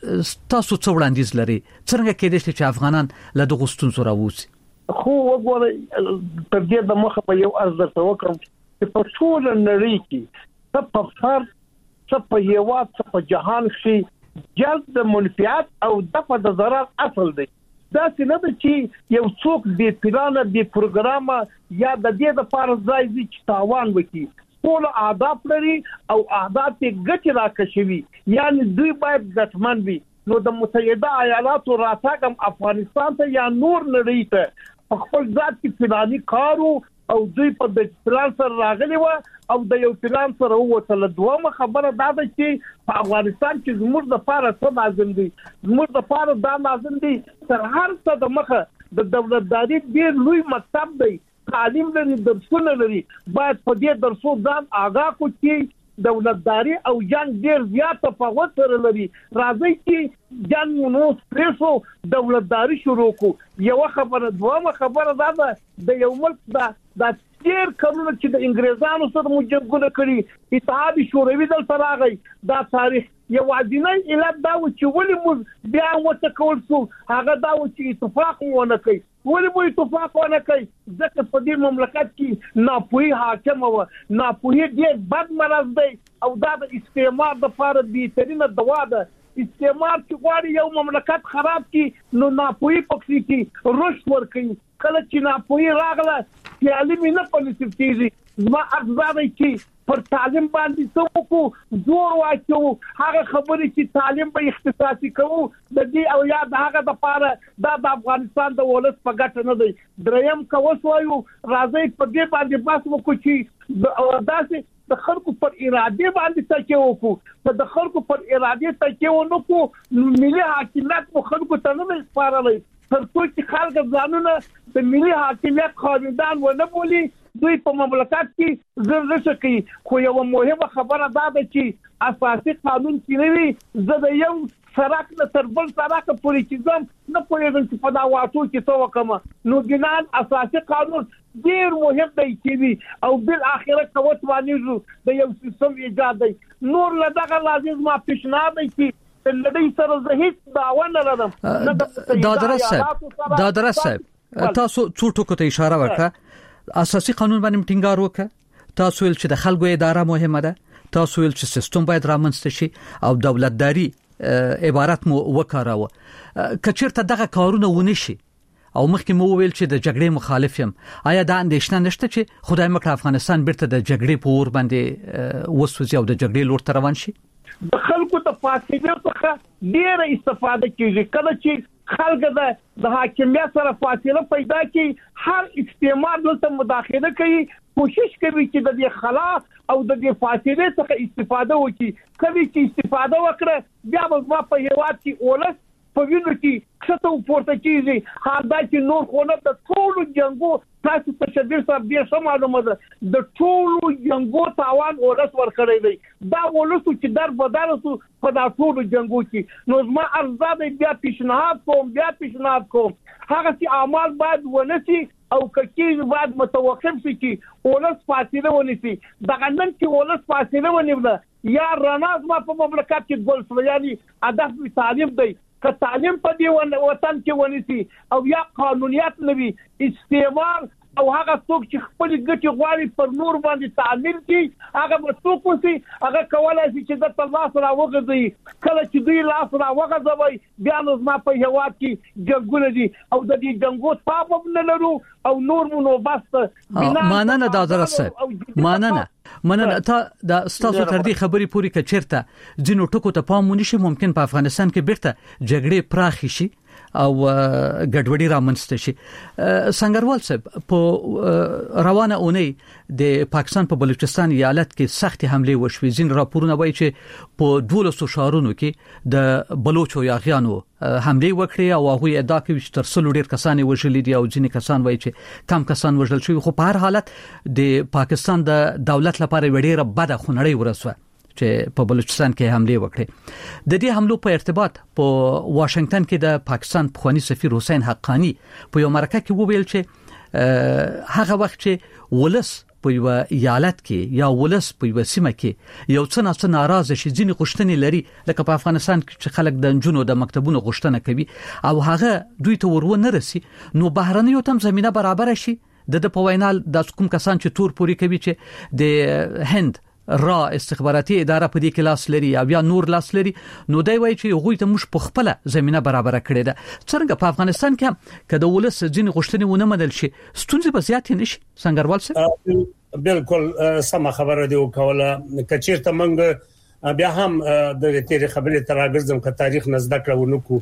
تاسو څو وړاندیز لري څنګه کېدای شي چې افغانان له دغه ستونزو راوځي؟ خو وګورئ تر دې د مخه په یو ارز درته وکړم چې په ټول نړۍ کې څه په فرد څه په هیواد څه په جهان کې جلب د منفعت او دفع د ضرر اصل دی. دا څنګه ده چې یو څوک د پلان د پروګرام یا د دې د فرض ځای چې تاوان وکړي ټول اهداف لري او اهداف یې ګټه راکشوي، یعنی دوی باید ګټمن وي. نو د متحده ایالاتو راتګم افغانستان ته یا نور نړۍ ته په خپل ذات کې فلاني کارو او دوی په د پلان سره راغلي و او د یو پلان سره وته. دومره خبره دا ده چې په افغانستان کې زموږ د پاره څه لازم دي، زموږ د پاره دا لازم دي تر هر څه د مخه د دولتداري ډیر لوی مکتب دی، تعلیم لري، درسونه لري. باید په دې درسو ځان آگاه کو چې دولتداري او جنگ ډیر زیات تفاوت سره لري. راځي چې جنگ نو پریسو دولتداري شروع کو. یو خبره دومره خبره دا ده د یو ملک دا د ډیر کلونه چې د انګریزانو سره مجبور کړي اتحاد شوروي دلته راغی. دا تاریخ یو عادینه علت دا و چې ولې موږ بیا وته کول شو، هغه دا و چې اتفاق ونه کوي. ولې مو اتفاق ونه کوي؟ ځکه په دې مملکت کې ناپوهي حاکم و. ناپوهي ډېر بد مرض دی او دا د استعمار د لپاره بهترینه دوا ده. استعمار چې غواړي یو مملکت خراب کړي نو ناپوهي پکې کې رشد ورکوي. کله چې ناپوهي راغله تعلیم نه پنځه کېږي. زما ارزاده چې پر تعلیم باندې څه وکړو، زور واچو، هغه خبرې چې تعلیم به اختصاصي کوو د دې او یا د هغه د لپاره دا د افغانستان د ولس په ګټه نه دی. دریم کوس وایو راځي په دې باندې بحث وکړو چې داسې د خلکو پر اراده باندې تکیه وکړو. په د خلکو پر اراده تکیه ونکړو ملي حاکمیت په خلکو ته نه سپارلای. تر څو چې خلک ځانونه د ملي حاکمیت خاوندان ونه بولي دوی په مملکت کې زرزه کوي. خو یو مهمه خبره دا ده چې اساسي قانون کې نه وي. زه د یو سرک نه تر بل سرک پورې چې ځم نه پوهېږم چې په دا واټو کې څه وکړم. نو ګنان اساسي قانون ډیر مهم دی چې وي او بل اخره کوت باندې د یو سیستم ایجاد دی. نور له دغه لازم ما پیشنهاد دی چې لدی سره زه هیڅ دعوه نه لرم. دا درسه دا درسه تاسو څو ټکو ته اشاره وکړه. اساسي قانون باندې ټینګار وکړه. تاسو ویل چې د خلکو اداره مهمه ده. تاسو ویل چې سیستم باید رامنځته شي او دولتداري عبارت مو وکاراوه. کچیرته دغه کارونه ونه شي او مخکې مو ویل چې د جګړې مخالف یم، آیا دا اندېښنه نشته چې خدای مکړه افغانستان بیرته د جګړې په اور باندې وسوځي او د جګړې لور ته روان شي؟ د خلکو ته فاصله څخه ډیره استفاده کیږي. کله چې خلک د حاکمیت سره فاصله پیدا کوي هر استعمار دلته مداخله کوي، کوشش کوي چې د دې خلا او د دې فاصله څخه استفاده وکړي. کله چې استفاده وکړه بیا به په هیواد کې اولس په وینو کې څه پورته کیږي. هغه چې نور خو نه د ټولو جنگو تاسو په شدید سره بیا سم معلومه ده د ټولو جنگو تاوان اولس ورکړی دی. دا اولس چې در بدل سو په دا ټولو جنگو کې. نو زما ارزاده بیا پیشنهاد کوم بیا پیشنهاد کوم هغه چې اعمال باید ونسي او کچې باید متوقف شي چې اولس فاصله ونسي. دغه نن چې اولس فاصله ونیوله یا رناز ما په مملکت کې ګول سو، یعنی هدف تعلیم دی. که تعلیم په دې وطن کې ونسي او یا قانونیت نوي استعمار او هغه څوک چې خپل ګټي غواړي پر نور باندې تعلیم کوي هغه به څوک وسی هغه کولای شي چې د الله سره وغځي. کله چې دوی لاس را وغځوي بیا نو ما په هواد کې جنگونه دي او د دې جنگو تابب نه لرو او نور مونږ بس ماننه دا درسه ماننه مننه تا د ستاسو تر دې خبرې پوری کچرته ځینو ټکو ته پام ونشي. ممکن په افغانستان کې بیرته جګړې پراخ شي او ګډوډي رامنځته شي. سنگروال صاحب په روانه اونۍ د پاکستان په بلوچستان ایالت کې سخت حمله وشوې. ځین راپورونه وایي چې په دولسو شهرونو کې د بلوچو یاغیانو حمله وکړي او هغه ادعا کوي چې تر څلور ډیر کسان وژل دي او ځینې کسان وایي چې کم کسان وژل شوي. خو په هر حالت د پاکستان د دولت لپاره وړيره بده خونړی ورسوه چې په بلوچستان کې حمله وکړي. د دې حملو په ارتباط په واشنگټن کې د پاکستان پخوانی سفیر حسین حقانی په یو مرکه کې وویل چې هغه وخت چې ولس په یو ایالت کې یا ولس په یو سیمه کې یو څه نه ناراضه شي ځینې غوښتنې لري لکه په افغانستان کې چې خلک د جنونو د مکتبونو غوښتنه کوي او هغه دوی ته ورونه رسي نو بهرنیو تم زمينه برابر شي. د د په وینال د کوم کسان چې تور پوری کوي چې د هند را استخباراتي اداره په دې کې لاس لري او یا نور لاس لري نو دی وایي چې هغوی ته موږ په خپل زمينه برابر کړې ده. څنګه په افغانستان کې کله ولس ځین غوښتنې ونه مدل شي ستونزې به زیات نشي. سنگروال صاحب بالکل سم خبره دی وکوله کچیرته منګ بیا هم د تیری خبرې تراګرزم ک تاریخ نزد کړو نکو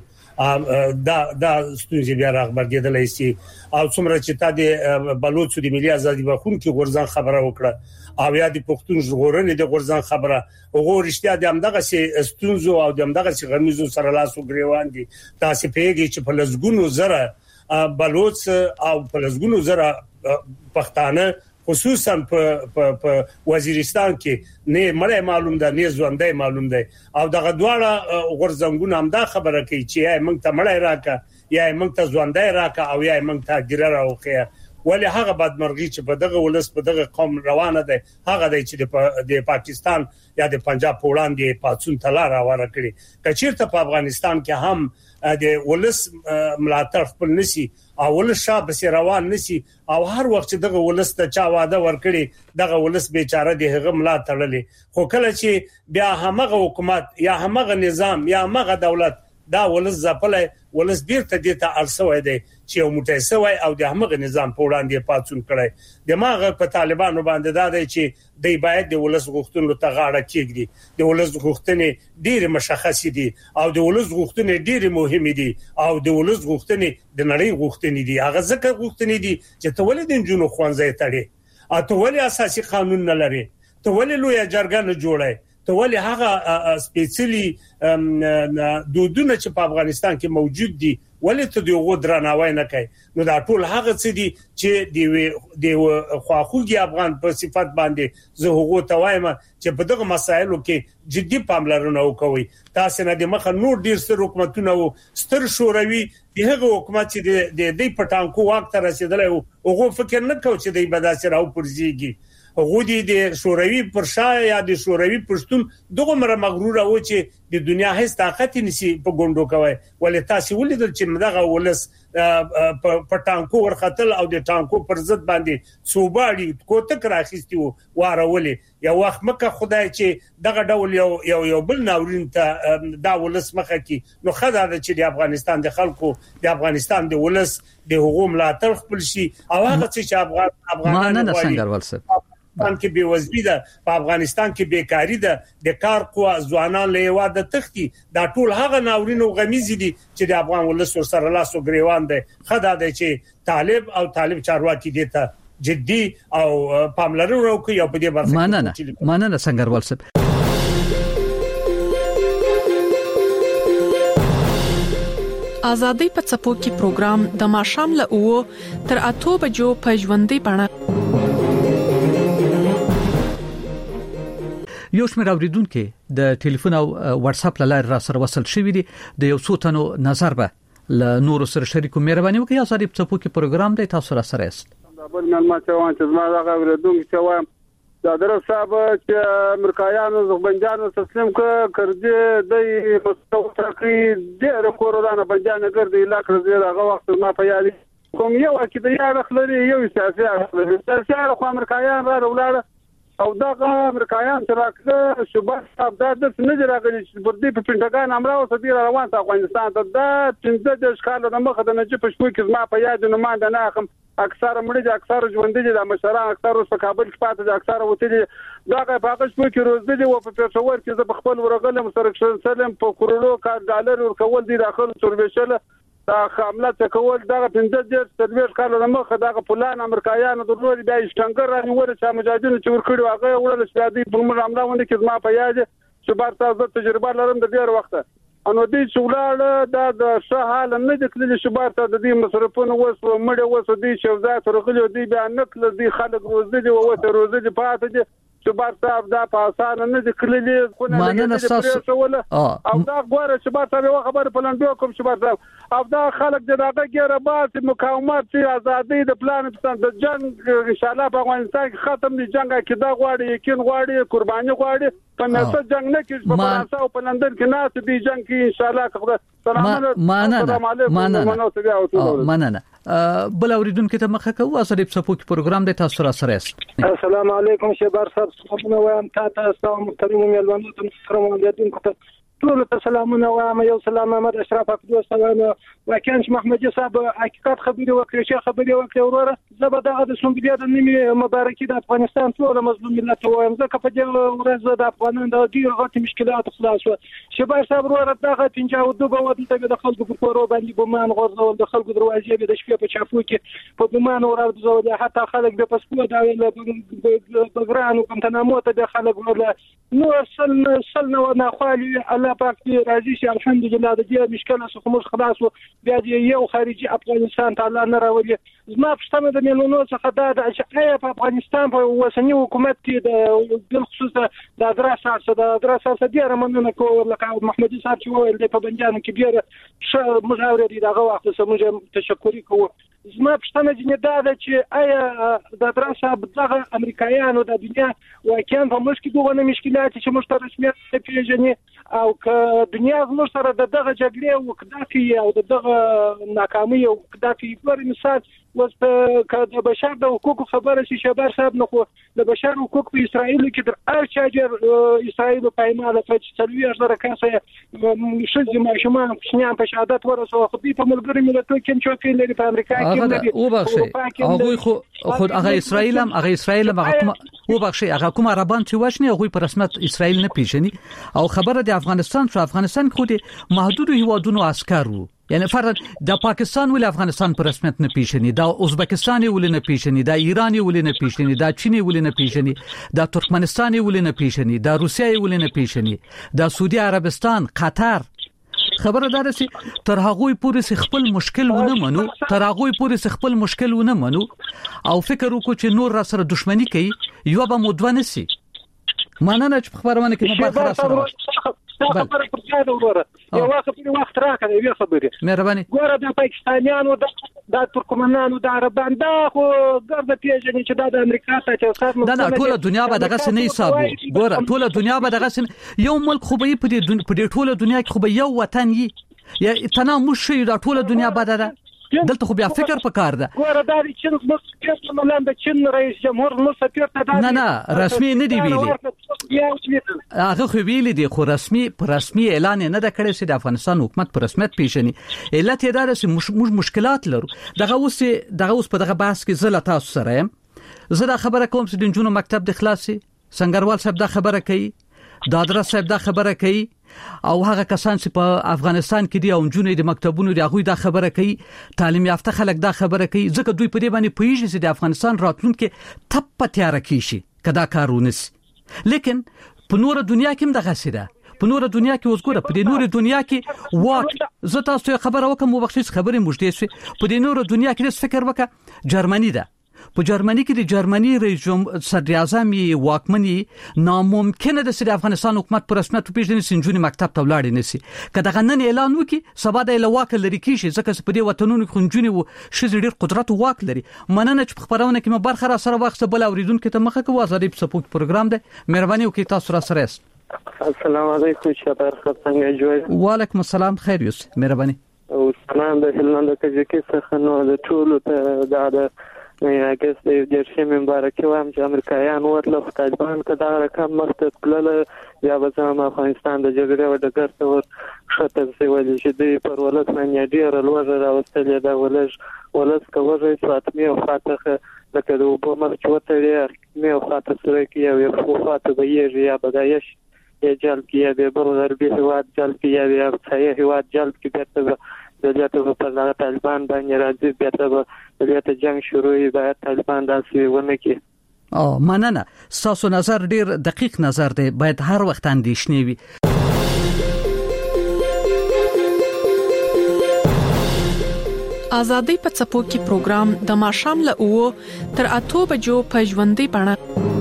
دا دا ستونزې بیا راغبرګېدلای شي او څومره چې تا د بلوچو د ملي ازادي بخون کې غورځان خبره وکړه او یا د پښتون ژغورنې د غورځان خبره وګور رښتیا د همدغه سي ستونزو او د همدغه سي غمیزو سره لاس وګریوان دي. تاسو پیږي چې په لزګونو زره بلوچ او په لزګونو زره پښتانه خصوصا په په وزیرستان کې نه مړی معلوم ده نه ژوندۍ معلوم ده او دغه دواړه غورځنګونه هم دا خبره کوي چې یا موږ ته مړی راکا یا موږ ته ژوندۍ راکا او یا موږ ته ګیره راوخه. ولی هغه بدمرغي چې په دغه ولس په دغه قوم روانه ده هغه د چې د پاکستان یا د پنجاب په وړاندې پاتون تلار راوړه کړی. کچیرته په افغانستان کې هم د ولس ملاتړ خپل نسی او ولس شاب سي روان نسی او هر وخت دغه ولس ته چا واده ورکړي دغه ولس بیچاره دی هغه ملاتړلې. خو کله چې بیا همغه حکومت یا همغه نظام یا همغه دولت دا ولس ځپلای ولس بیرته د ته ارسوي دی چې یو متسوي او د همغه نظام په وړاندې پاتون کړي. دماغه په طالبانو باندې دا دی چې دی باید د ولس غوښتنو ته غاړه کېږدي. د ولس غوښتنې ډېر مشخص دي او د ولس غوښتنې ډېر مهمه دي او د ولس غوښتنې د نړۍ غوښتنې دي. هغه ځکه غوښتنې دي چې ته ولې د جنونو خوانځي تړي او ته ولې اساسي قانون نه لري ته ولې لوی جرګه نه جوړای ته ولې هغه سپیشلی دودونه چې په افغانستان کې موجود دي ولې ته دغه درناوی نه کوي. نو دا ټول هغه څه دي چې د د خواخوږي افغان په صفات باندې زه هغه توایم چې په دغه مسایلو کې جدي پاملرنه وکوي. تاسو نه د مخه نور ډیر ستر حکومتونه او ستر شوروي دغه حکومت چې د دې پټانکو واک ته رسیدلی او هغه فکر نه کوي چې د بداسر او پرځيږي. غودي د شوروي پر شا یا د شوروي پښتون دغه مر مغرور او چې د دنیا هیڅ طاقت نشي په ګوندو کوي. ولې تاسو ولیدل چې دغه ولس په ټانکو ورختل او د ټانکو پر ضد باندې صوباړي کوته راخستي وارولې یو وخت مکه خدای چې دغه ډول یو یو یو بل ناورین ته دا ولس مخه کی نو خدای چې د افغانستان د خلکو د افغانستان د ولس د حقوق ملاتړ خپل شي او هغه چې افغان افغانان افغانستان کې به وزبی ده په افغانستان کې بیکاری ده د کار قوا ځوانان له واده تختی دا ټول هغه ناورین او غمیزي دي چې د افغان ولس سره لاس او غریوان ده. خدای دې چې طالب او طالب چارواکي دي ته جدي او پاملرنه وکړي او په دې برخه مننه مننه سنگروال صاحب. آزادۍ په څپو کې پروګرام د ماشام له او تر اته بجو په ژوندۍ بڼه یو شمېر اوریدونکو د ټلیفون او واتس اپ لاره را سره وصل شوې دي د یو څو تنو نظر به ل نور سره شریکو مهرباني وکړئ. آزادۍ په څپو کې پروګرام دی تاسو را سره است. دا بل نن ما ته وان چې زما دا اوریدونکو چې وایم دا درو صاحب چې امریکایانو زغبنجانو تسلیم ک کړي د مستوى کې د کورونا بنجان ګرځي لا کړي هغه وخت ما په یاد کوم یو اکید یې راخلري یو سیاسي راخلري سیاسي خو امریکایان را ولاړ او دا امریکایان چې راکړه شوبه دا د نه راغلي چې پر دې په پینټاګان امراو ته دی روان ته افغانستان ته دا پنځه د ښکارو د مخه د نجیب شپو کې زما په یاد نه مانده نه اخم اکثر مړي د اکثر ژوند دي د مشران اکثر په کابل کې پاتې د اکثر وته دا په هغه شپو کې روز دي او په پېښور کې د خپل ورغلم سره سلام په کروڑو کار ډالر ورکول دي داخل سرویشل دا حمله کول دا پنځه د تدبیر کارونه مخه دا پلان امریکایانو د نور د اشتنګر راوړل چې مجاهدینو چې ورکړي هغه وړل چې د بلمر حمله باندې کې ما په یاد چې بار تاسو تجربه لرم د ډیر وخت انو دې څولاړه دا د شهال نه د کلی شبار ته د دې مصرفونه وسو مړ وسو دې شوزات ورغلي دې بیان نکله دې خلک روزي دي او ته روزي دي پاتې دي شبار صاحب دا په اسانه نه د کلی کو نه مانه او دا غوړه شبار صاحب یو خبر پلان به کوم شبار صاحب او دا خلک د دغه ګیره باسي مقاومت چې ازادي د پلان د جنگ ان شاء الله په افغانستان کې ختم دي جنگ کې دا غواړي یقین غواړي قرباني غواړي په نسه جنگ نه کې په فرانسه او په لندن کې ناس دي جنگ کې ان شاء الله خبره سلام علیکم مننه بل اوریدونکو ته مخه کوو اصلي سپوک پروګرام د تاسو سره سره است السلام علیکم شبار صاحب څنګه وایم تاسو محترم مېلمانو ته محترم اوریدونکو ته ټول ته سلامونه وایم یو سلام محمد اشرف افدو سلام وکانش محمد صاحب حقیقت خبري وکړي چې خبري وکړي وروره زبر دغه د سومبلیا د نیمه مبارکي د افغانستان ټول مظلوم ملت وایم ځکه په دې ورځ د افغانانو د ډیر غټ مشکلات خلاص شو شباب صاحب وروره دغه پنځه دوه ودته د خلکو په کورو باندې ګمان غوړول د خلکو دروازې د شپې په چافو کې په ګمان ورځول حتی خلک د پسپورت د بګرانو کوم تنامو ته د خلک ولا نو سل سل نو نه خالي الله پاک دې راضي شي الحمدلله د دې مشکل څخه موږ خلاص بیا دې یو خارجي افغانستان ته الله نه راولي زما پښتنه د ملونو څخه دا د چې په افغانستان په وسنی حکومت کې د بل خصوص د دراسه د دراسه د رمنونه کول لکه محمد صاحب چې ویل د په بنجان کې بیا ش مزاوره دي دغه وخت سمجه تشکر کوو زما پښتنه جن دا د چې آیا د دراسه دغه امریکایانو د دنیا واکان په مشکل دغه مشکلات چې موږ رسمیت پیژني او که دنیا زموږ سره دغه جګړې او قذافي او دغه ناکامي او قذافي پر مثال وس په د بشر د حقوقو خبره شي شباب صاحب نو د بشر حقوق په اسرائیل کې تر هر چاجر اسرائیل په ایماله چې څلوي اشاره کاسه شذ ماشومان شنیان په شهادت ورسو خو په ملګری ملتونو کې چې لري په امریکا کې لري او بخښي هغه خو خود هغه اسرائیل هم هغه اسرائیل هم هغه او بخښي هغه کوم عربان چې وښني هغه په رسمیت اسرائیل نه پیژني او خبره د افغانستان شو افغانستان خو د محدود هیوادونو عسكر وو یعنی فرض د پاکستان ول افغانستان پر رسمیت نه پیژني دا ازبکستان ول نه پیژني دا ایران ول نه پیژني دا چین ول نه پیژني دا ترکمنستان ول نه پیژني دا روسیه ول نه پیژني دا سعودي عربستان قطر خبردار سي تر هغه پورې خپل مشکل ونه منو تر هغه پورې خپل مشکل ونه منو او فکر وکړو چې نور را سره دښمنی کوي یو به مودونه سي مانه چې خبرونه کې مبارک سره خبره پر ځای وروره یو وخت په وخت راکړه یو خبره مهرباني ګوره د پاکستانیانو د ترکمنانو د عربان دا خو ګرځي پیژني چې د امریکا ته چې دا ټول دنیا به دغه سنې حساب ګوره ټول دنیا به دغه سن یو ملک خو به په دې ټول دنیا کې خو به یو وطن یي یا تنام مش دا ټول دنیا به ده دلته خو بیا فکر پکار ده ګوره دا چې موږ سپیرت ملان د چین رئیس جمهور نو سپیرت ته نه نه رسمي نه دی ویلي هغه خو ویلي دی خو رسمي پر رسمي اعلان نه د کړی چې د افغانستان حکومت پر رسمیت پیژني علت یې دا چې موږ مشکلات لرو دغه اوس دغه اوس په دغه بحث کې زله تاسو سره زه دا خبره کوم چې د جنونو مکتب د خلاصي سنگروال صاحب دا خبره کوي دادرا صاحب دا خبره کوي او هغه کسان چې په افغانستان کې دي او جنونو د مکتبونو دی هغه دا خبره کوي تعلیم یافته خلک دا خبره کوي ځکه دوی په دې باندې پوهیږي چې د افغانستان راتلونکي تپ تیار کیشي کدا کارونس لیکن په نور دنیا کې هم دغه سره په نور دنیا کې اوس ګوره په دې نور دنیا کې واک زه تاسو خبره وکم وبخښئ خبرې مجدي شي په دې نور دنیا کې فکر وکړه جرمني ده په جرمني کې د جرمني رئیس صدر اعظم واکمني ناممکنه د سری افغانستان حکومت پر رسمیت پیژني سنجونی مکتب ته ولاړ نه سي کله نن اعلان وکي سبا د لواک لري کیږي ځکه په دې وطنونو خنجونی او شز ډیر قدرت او واک لري مننه چې خبرونه کې برخه را سره وخت بل اوریدونکو ته مخه کوو ازادي سپوک پروګرام ده مهرباني وکړئ تاسو را سره است السلام علیکم شباب څنګه جوړ وعلیکم السلام خیر یوس مهرباني او سلام د هلند کجکه څخه نو د ټولو ته د یا ګس د جرشي مبارکي وایم چې امریکایان ورله طالبان کدا رقم مخته کله یا وزم افغانستان د جګړې و د ګرځ ور خطر سی ولې چې د پر ولس باندې ډیر لوړ راوستل دا ولش ولس کوي چې اتمه او فاتحه لکه د وبو مرچ وته مې او فاتحه سره کې یو خو فاتحه به یې یا بدایش یا جل کې یا به بل غربي هواد جل کې یا صحیح هواد جل کې به دلته په لاره طالبان باندې راځي بیا به دلته جنگ شروعي باید طالبان داسې ونه کړي. او مننه تاسو نظر ډیر دقیق نظر دی باید هر وخت اندیشنی وي. ازادي په څپو کې پروګرام د ماشام له اوو تر اتو بجو په ژوندۍ بڼه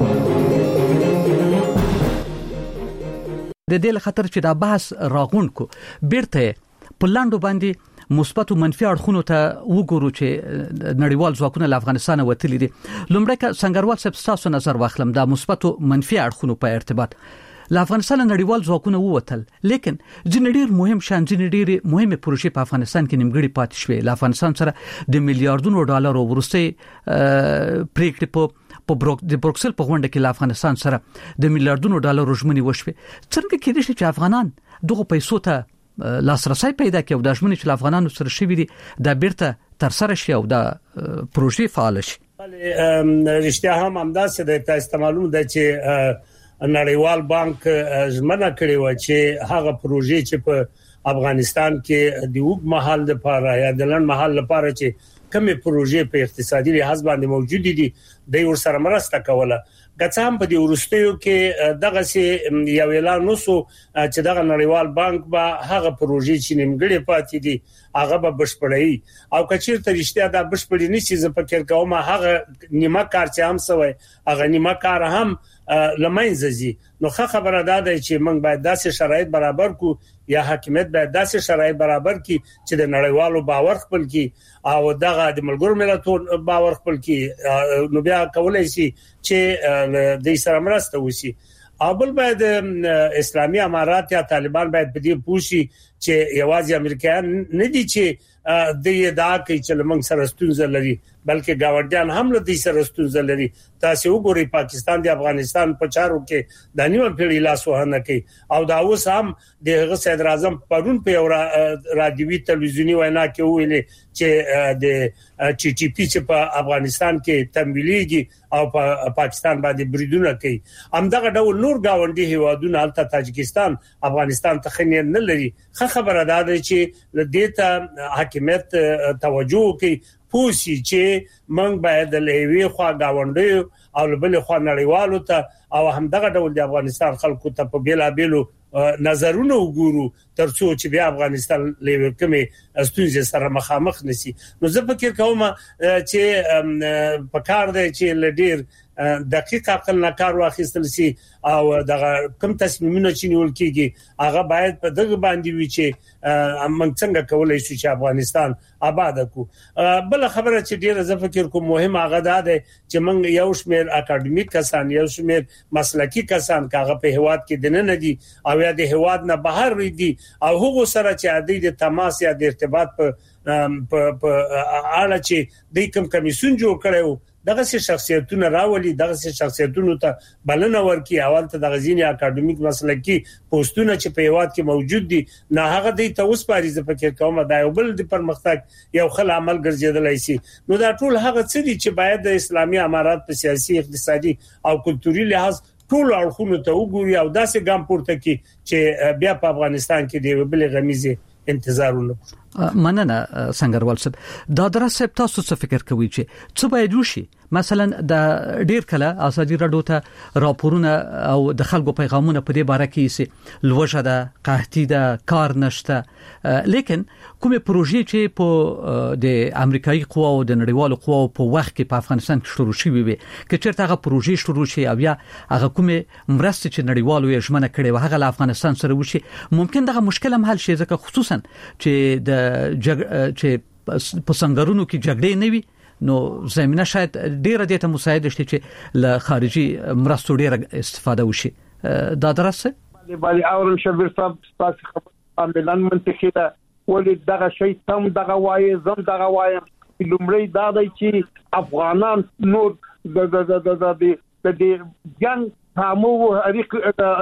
د دې خطر چې دا بحث راغون کو بیرته په لاندو باندې مثبت او منفي اړخونو ته وګورو چې نړیوال ځواکونه له افغانستان وتلي دي. لومړی که څنګهوال صاحب تاسو نظر واخلم دا مثبت او منفي اړخونو په ارتباط له افغانستان نړیوال ځواکونه ووتل لیکن ځینې ډیر مهم شان ځینې ډیر مهمه پروژې په افغانستان کې نیمګړې پاتې شوې. له افغانستان سره د میلیارډونو ډالر ورسته پریکړې په په بروک د بروکسل په غونډه کې له افغانستان سره د میلیارډونو ډالر ژمنې وشوي. څنګه کېدای شي چې افغانان دغه پیسو ته لاسرسي پیدا کړي او د ژمنې چې افغانانو سره شوي دي د بیرته تر سره شي او د پروژې فعال شي؟ رښتیا هم همداسې د تاسو معلوم ده چې نړیوال بانک ژمنه کړې و چې هغه پروژې چې په افغانستان کې د وګ محل لپاره یا د لن محل لپاره چې کومې پروژې په اقتصادي لحاظ باندې موجود دي د ور سره مرسته کوله. ګڅام په دې ورستیو کې دغه سي یو اعلان نوسو چې دغه نړیوال بانک به هغه پروژې چې نیمګړې پاتې دي هغه به بشپړي او کچیر ته رښتیا دا بشپړي نشي ز فکر کوم هغه نیمه کار چې هم سوی هغه نیمه کار هم لمنځي. نو خبره ده چې موږ باید داسې شرایط برابر کو یا حکومت باید داسې شرایط برابر کړي چې د نړیوالو باور خپل کړي او دغه د ملګرو ملتونو باور خپل کړي نو بیا کولای شي چې د سره مرسته وشي. او بل باید اسلامي امارات یا طالبان باید په دې پوښي چې یوازې امریکایان نه دي چې د یدا کوي چې موږ سره ستونزه لري بلکې گاونډیان هم له دې سره ستونزه لري. تاسو وګورئ پاکستان د افغانستان په چارو کې د نیول پیړۍ لاس وهنه کوي او دا اوس هم د صدر اعظم پرون په یو رادیوي تلویزیونی وینا کې ویلي چې د چي ټي پی چې په افغانستان کې تمویلېږي او په پاکستان باندې بریدونه کوي. همدغه ډول نور گاونډي هیوادونه البته تاجکستان افغانستان ته خنیر نه لري. خبره ده چې د دې ته حکومت توجه کوي پوسی چې موږ باید له وی خوا گاونډي او بل خوا نړیوالو ته او همدغه ډول د افغانستان خلکو ته په بیلا بیلو نظرونه وګورو ترڅو چې بیا افغانستان له کومې ستونزې سره مخامخ نشي. نو زه فکر کوم چې په کار دی چې لډیر دقیق عقل نه کار واخیستل شي او دغه کوم تصمیمونه چې نیول کیږي هغه باید په دغه باندې وي چې موږ څنګه کولای شو چې افغانستان آباد کو. بل خبره چې ډیره زه فکر کوم مهم هغه ده چې موږ یو شمېر اکاډمیک کسان یو شمېر مسلکی کسان کاغه په هواد کې دنه نه دي او یا د هواد نه بهر دي او هغه سره چې عادي د تماس یا د ارتباط په په اړه چې د کوم کمیسون جوړ کړو دغه شخصیتونه راولي دغه شخصیتونو ته بلنه ورکي اول ته د غزینی اکاډمیک مسلکی پوسټونه چې په هواد کې موجود دي نه هغه د توس پاریزه فکر کوم دا یو بل د پرمختګ یو خل عمل ګرځیدلای شي. نو دا ټول هغه څه دي چې باید د اسلامي امارات په سیاسي اقتصادي او کلتوري لحاظ ټول اړخونو ته وګوري او داسې ګام پورته کړي چې بیا په افغانستان کې دی بل غمیزه انتظار ولرو. مننه څنګهوال صاحب دا درسه تاسو څه فکر کوئ چې څه باید وشي؟ مثلا د ډیر کله ازادي رادیو ته راپورونه او د خلکو پیغامونه په دې باره کې سي لوجه ده قحطي ده کار نشته لیکن کومه پروژې چې په د امریکایي قوا او د نړیوالو قوا په وخت کې په افغانستان کې شروع شوې وي چې چیرته هغه پروژې شروع شي او یا هغه کومه مرسته چې نړیوالو یې ژمنه کړې و هغه له افغانستان سره وشي ممکن دغه مشکل هم حل شي ځکه خصوصا چې د جګ چې په څنګهونو کې جګړې نه وي نو زمينه شاید ډیره دته مساعده شي چې له خارجي مرستو ډیره استفاده وشي. دا درسه باندې اورم شبیر صاحب تاسو خبرونه منطقي ده ولې دغه شی تم دغه وایي زم دغه وایم لومړی دا دی چې افغانان نور د د د د د د جنگ تاسو اړیک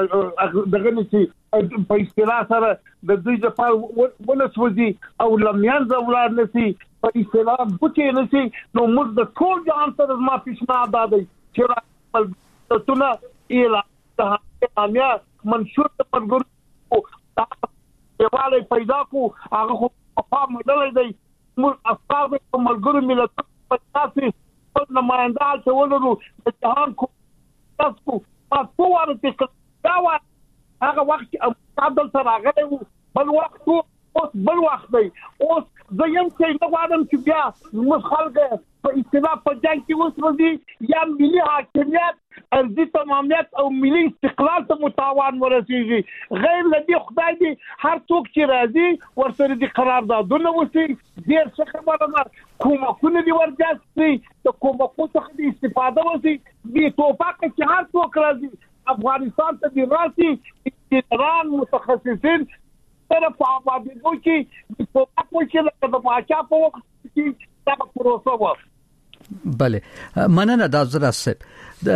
دغه نشي په اصطلاح سره د دوی د پاره ولسوځي او لمیان زولار نشي په اصطلاح بوتي نشي نو موږ د ټول ځان سره ما پیشنهاد دی چې تاسو ایلا ته منشور پر ګور دیواله پیدا کو هغه په مدلې دی موږ افکار په ملګرو ملت په تاسو په نمائنده چې ولرو د جهان کو تاسو په څوار کې دا و هغه وخت عبدل سره راغلی بل وخت اوس بل وخت دی اوس زم چې نو غواړم چې بیا موږ خلک په استفاده په جنگ کې وسوځي یا ملي حاکمیت ارضي تمامیت او ملي استقلال ته متوان ورسیږي غیر لدی خدای دی هر څوک چې راځي ورسره دي قراردادونه وسی ډیر څه خبره ما کومه کونه دی ورځي ته کومه کو څه دي استفاده وسی دي توفاق چې هر څوک راځي افغانستان ته دی راځي ایران متخصصین طرف آبادیدو کې د توفاق چې د ماچا په وخت کې دا پروسه و بله مننه دا زرا سپ د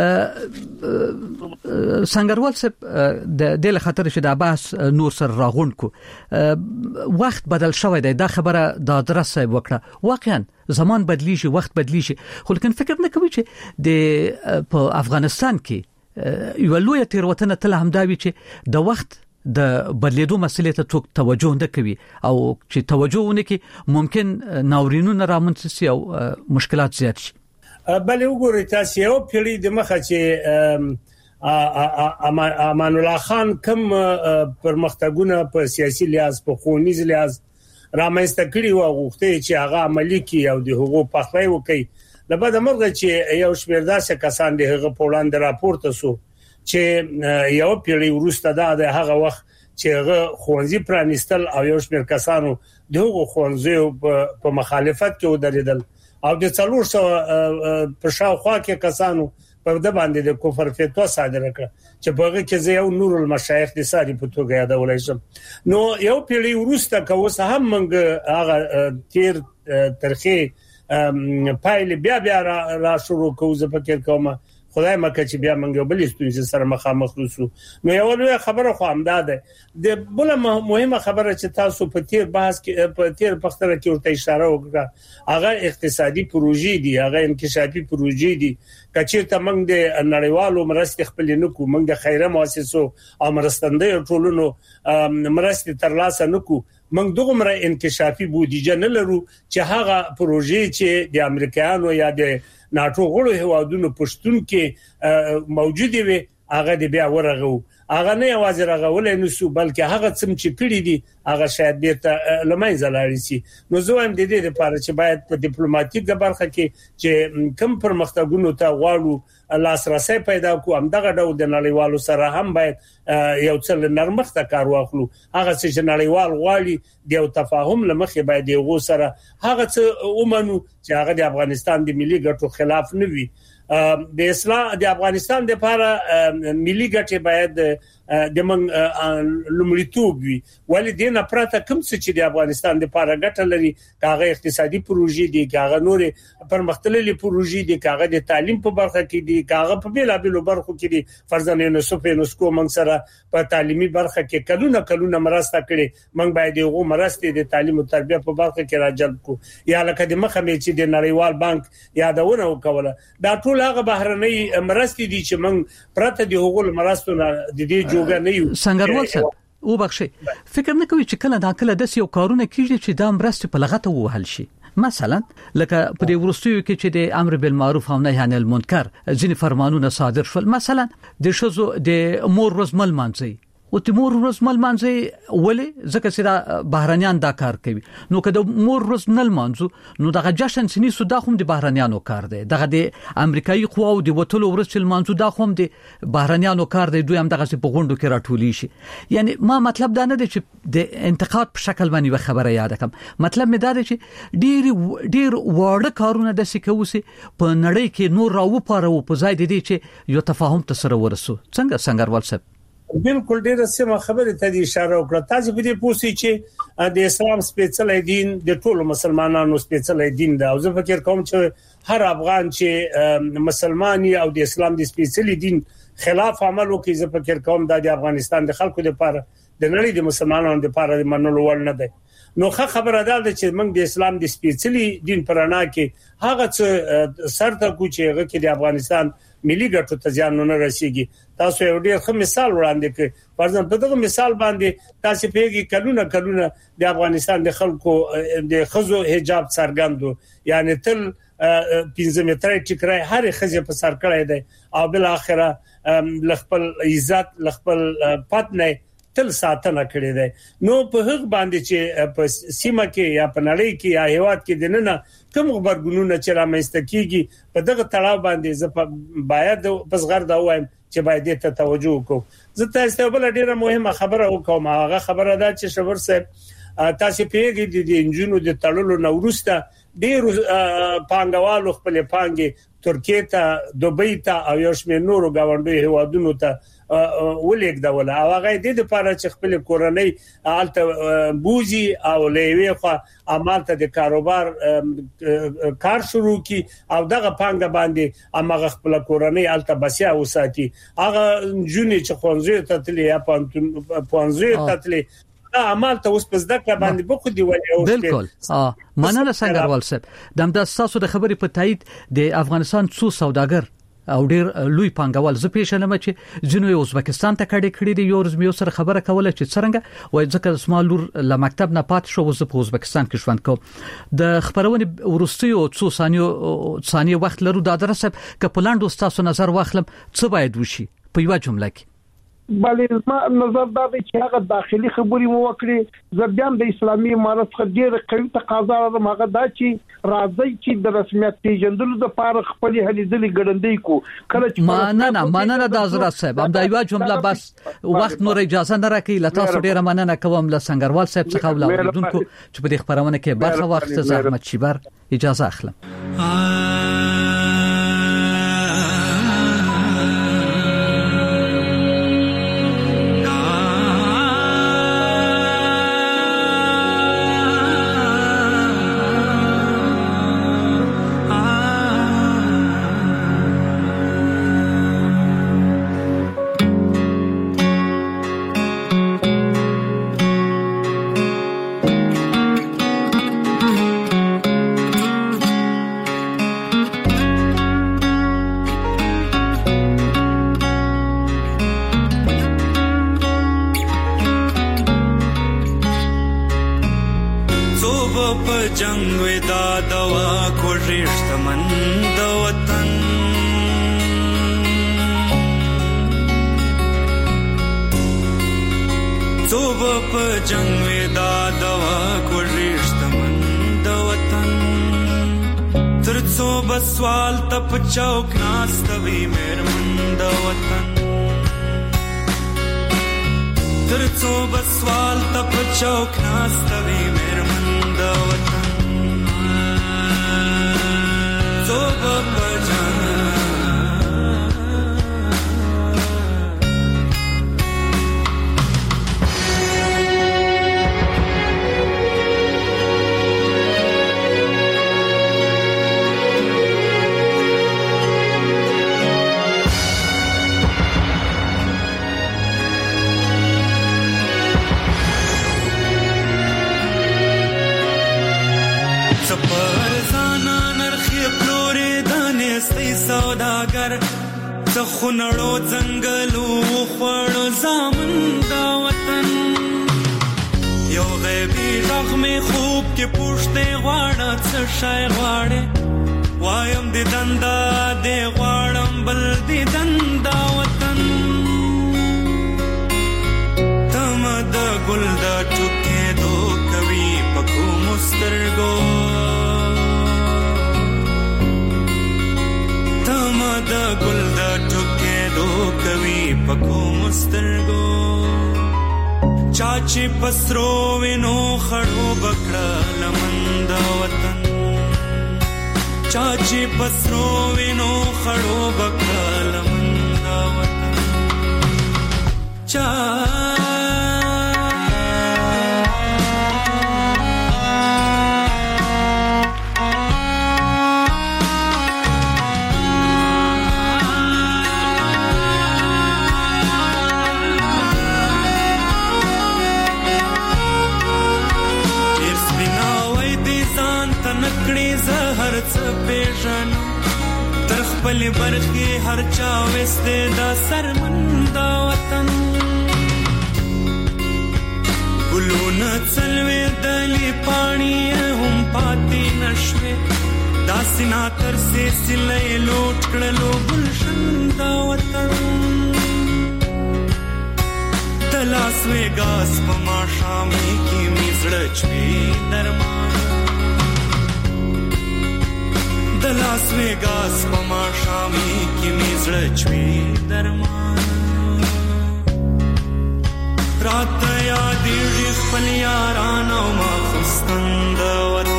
سنگروال سپ د دل خاطر چې د بحث نور سر راغون کو وخت بدل شوی دی دا خبره د درسه وکړه واقعا زمان بدلی شي وخت بدلی شي خو لکه فکر نه کوي چې د په افغانستان کې یو لوی تیروتنه تل هم دا وی چې د وخت د بدلیدو مسلې ته څوک توجه نه کوي او چې توجه ونه کوي ممکن ناورینونه رامنځته شي او مشکلات زیات شي بل وګورئ تاسو یو پیړۍ د مخه چې امان الله خان کوم پرمختګونه په سیاسي لحاظ په ښوونیز لحاظ رامنځته کړي او غوښتي چې هغه عملی کړي او د حقوقو پخلی وکړي لبد مرغه چې یو شمېر داسې کسان د هغه په وړاندې راپورته سو چې یو پیړۍ وروسته دا د هغه وخت چې هغه خوانزي پرانیستل او یو شمېر کسانو دغه خوانزي په مخالفت کې ودرېدل او د څلور سو په شاوخوا کې کسانو په د باندې د کفر فتوا صادره کړه چې په هغه کې زه یو نور المشایخ د ساري په توګه یادولای شم نو یو پیړۍ وروسته کوس هم موږ هغه تیر ترخی پایل بیا بیا را شروع کوو زه فکر کوم خدای مکه چې بیا منګو بل ستونزې سره مخامخ روسو نو یو لوی خبره خو هم ده د بل مهمه خبره چې تاسو په تیر بحث کې په تیر پختره کې ورته اشاره وکړه هغه اقتصادي پروژې دي هغه انکشافي پروژې دي کچېرته موږ د نړیوالو مرستې خپل نه کو موږ د خیره مؤسسو او مرستندوی ټولونو مرستې ترلاسه نکو موږ دغه مر انکشافي بودیجه نه لرو چې هغه پروژې چې د امریکایانو یا د ناتو غړو هوادونو پښتون کې موجوده وي هغه د بیا ورغو هغه نه یوازې رغول نه سو بلکې هغه څم چې کړی دي هغه شاید بیرته لمنځه لاړ شي نو زه هم د دې لپاره چې باید په ډیپلوماټیک برخه کې چې کم پرمختګونو ته غواړو لاسرسي پیدا کو هم دغه ډول د نړیوالو سره هم باید یو څل نرمخته کار واخلو هغه چې نړیوال غواړي د تفاهم لمخې باید یو سره هغه څه ومنو چې هغه د افغانستان د ملي ګټو خلاف نه وي د اسلام د افغانستان د لپاره ملي ګټې باید د من لومړیتوب وي ولې د نه پراته کوم څه چې د افغانستان د لپاره ګټه لري کاغه اقتصادي پروژې دي کاغه نور پرمختللي پروژې دي کاغه د تعلیم په برخه کې دي کاغه په بیلابیلو برخو کې دي فرضاً یونیسف یونسکو موږ سره په تعلیمي برخه کې کلونه کلونه مرسته کړي موږ باید یو مرسته د تعلیم او تربیه په برخه کې راجلب کو یا لکه د مخه مې چې د نړیوال بانک یادونه وکوله دا ټول هغه بهرنۍ مرستې دي چې موږ پرته د حقوقو مرستو نه د دې جوګه نه یو څنګه ورسره او بخښي فکر نه کوي چې کله دا کله د یو کارونه کیږي چې دا مرستې په لغته وهل شي مثلا لکه په دې ورستیو کې چې د امر بالمعروف او نهي عن المنکر ځینې فرمانونه صادر شول مثلا د شزو د مور رزمل مانځي او تیمور روز مل منځي ولې ځکه چې دا بهرانيان دا کار کوي نو که د مور روز نل منځو نو دغه جشن سني سودا هم د بهرانيانو کار دی دغه د امریکایي قواو د وټلو ورسل منځو دا هم د بهرانيانو کار دی دوی هم دغه په غونډو کې راټولي شي یعنی ما مطلب دا نه دی چې د انتقاد په شکل باندې خبره یاد کم مطلب مې دا دی چې ډیر ډیر واړه کارونه د سکوسي په نړۍ کې نور راو پاره په ځای دی چې یو تفاهم ته سره ورسو څنګه څنګه ولسب بالکل ډیره سمه خبره ته اشاره وکړه تاسو به دې پوښتنه چې د اسلام سپېڅلې دین د ټولو مسلمانانو سپېڅلې دین دا او زه فکر کوم چې هر افغان چې مسلماني او د اسلام د سپېڅلې دین خلاف عمل وکړي زه فکر کوم دا د افغانستان د خلکو لپاره د نړۍ د مسلمانانو لپاره د منلو وړ نه دی نو ښه خبره ده چې موږ د اسلام د سپیڅلي دین پرانا کې هغه څه سرته کوچي هغه کې د افغانستان ملي ګټو ته ځان نه رسیږي. تاسو یو ډیر ښه مثال وړاندې کړ. فرضاً په دغه مثال باندې تاسو پیږي کلونه کلونه د افغانستان د خلکو د خزو حجاب څرګندو، یعنی تل پنځه متره ټیکرای هر خزه په سر کړی دی او بل اخره لخپل عزت لخپل پاتنه تل ساتنه کړی دی. نو په هغه باندې چې په سیمه کې یا په نړۍ کې یا هیواد کې دننه کوم خبرګونونه چې رامنځته کیږي په دغه تړاو باندې زه باید پس غرد وایم چې باید ته توجه وکړو. زه تاسو بل ډیره مهمه خبره وکوم. هغه خبره ده چې شور صاحب تاسو پیګی د انجینو د تړلو نورسته ډیر پانګوالو خپل پانګي ترکیه ته دوبۍ ته او یو شمېر نورو غونډو هیوادونو ته ولېګ دا ولا او هغه د دې لپاره چې خپل کورنۍ الته بوزي او لوي خو عملته د کاروبار کار شروع کی او دغه پانګه باندې امغه خپل کورنۍ الته بسیا وساتي. هغه جونې چې خونځي ته تللی یا پونځي ته تللی عمل ته اوس پس دغه باندې بخو دی ولې بالکل اه مننه څنګه صاحب د امدا تاسو د خبرې په تایید د افغانستان څو سوداګر او ډیر لوی پانګوال زه پیښنه چې جنوبي ازبکستان ته کډې کړې دي. یو ورځ مې سره خبره کوله چې څنګه وای ځکه سمالور ل مکتب نه پات شو وز په ازبکستان کې ژوند کوم. د خبرونه ورستي او څو ثانیو ثانیه وخت لرو د درسه ک پلاند تاسو نظر واخلم څه باید وشي په یو جمله کې. بلې ما نظر دا دی چې هغه داخلي خبرې مو وکړي. زبیان د اسلامي امارت خو ډېر قوي تقاضا لرم هغه دا چې راځي چې د رسمیت پیژندلو د پاره خپل هلې ځلې ګړندې کو کله چې مننه مننه د حضرت صاحب هم دا یو جمله بس وخت نور اجازه نه راکې لته تاسو ډېر مننه کوم له سنگروال صاحب څخه ولاوریدونکو چې په دې خبرونه کې برخه واخیسته. زحمت شیبر اجازه اخلم. سوال تپ چوک ناستوي مېرمن د وطن ترڅو بسوال تپ چوک ناستوي مېرمن د وطن زوب پجان سوداګر څه خونړو ځنګلو خوړو زامن دا وطن یو غیبی رغم خوب کې پوښتې غواړه څه شای غواړې وایم دې دندا دې غواړم بل دې دندا وطن تم د ګل د ټوکې دو کوي پکو مسترګو د ګل د ټوکې دو کوي پکو مسترګو چاچی پسرو وینو خړو بکړه لمن د وطن چاچی پسرو وینو خړو بکړه لمن د وطن چا نکړې زهر څه پیژن تر خپل برخي هر چا وسته دا سرمندا وطن ګلونه څلوي دلی پانی هم پاتې نشوي دا سینا تر سه سلې لوټ کړلو ګلشن دا وطن لاس ویګاس په ما شامې کې میزړه چوي درمان د لاس ویګاس په ما شامې کې میزړه چوي درمان رات یادې خپل یارانو ما خوستند وطن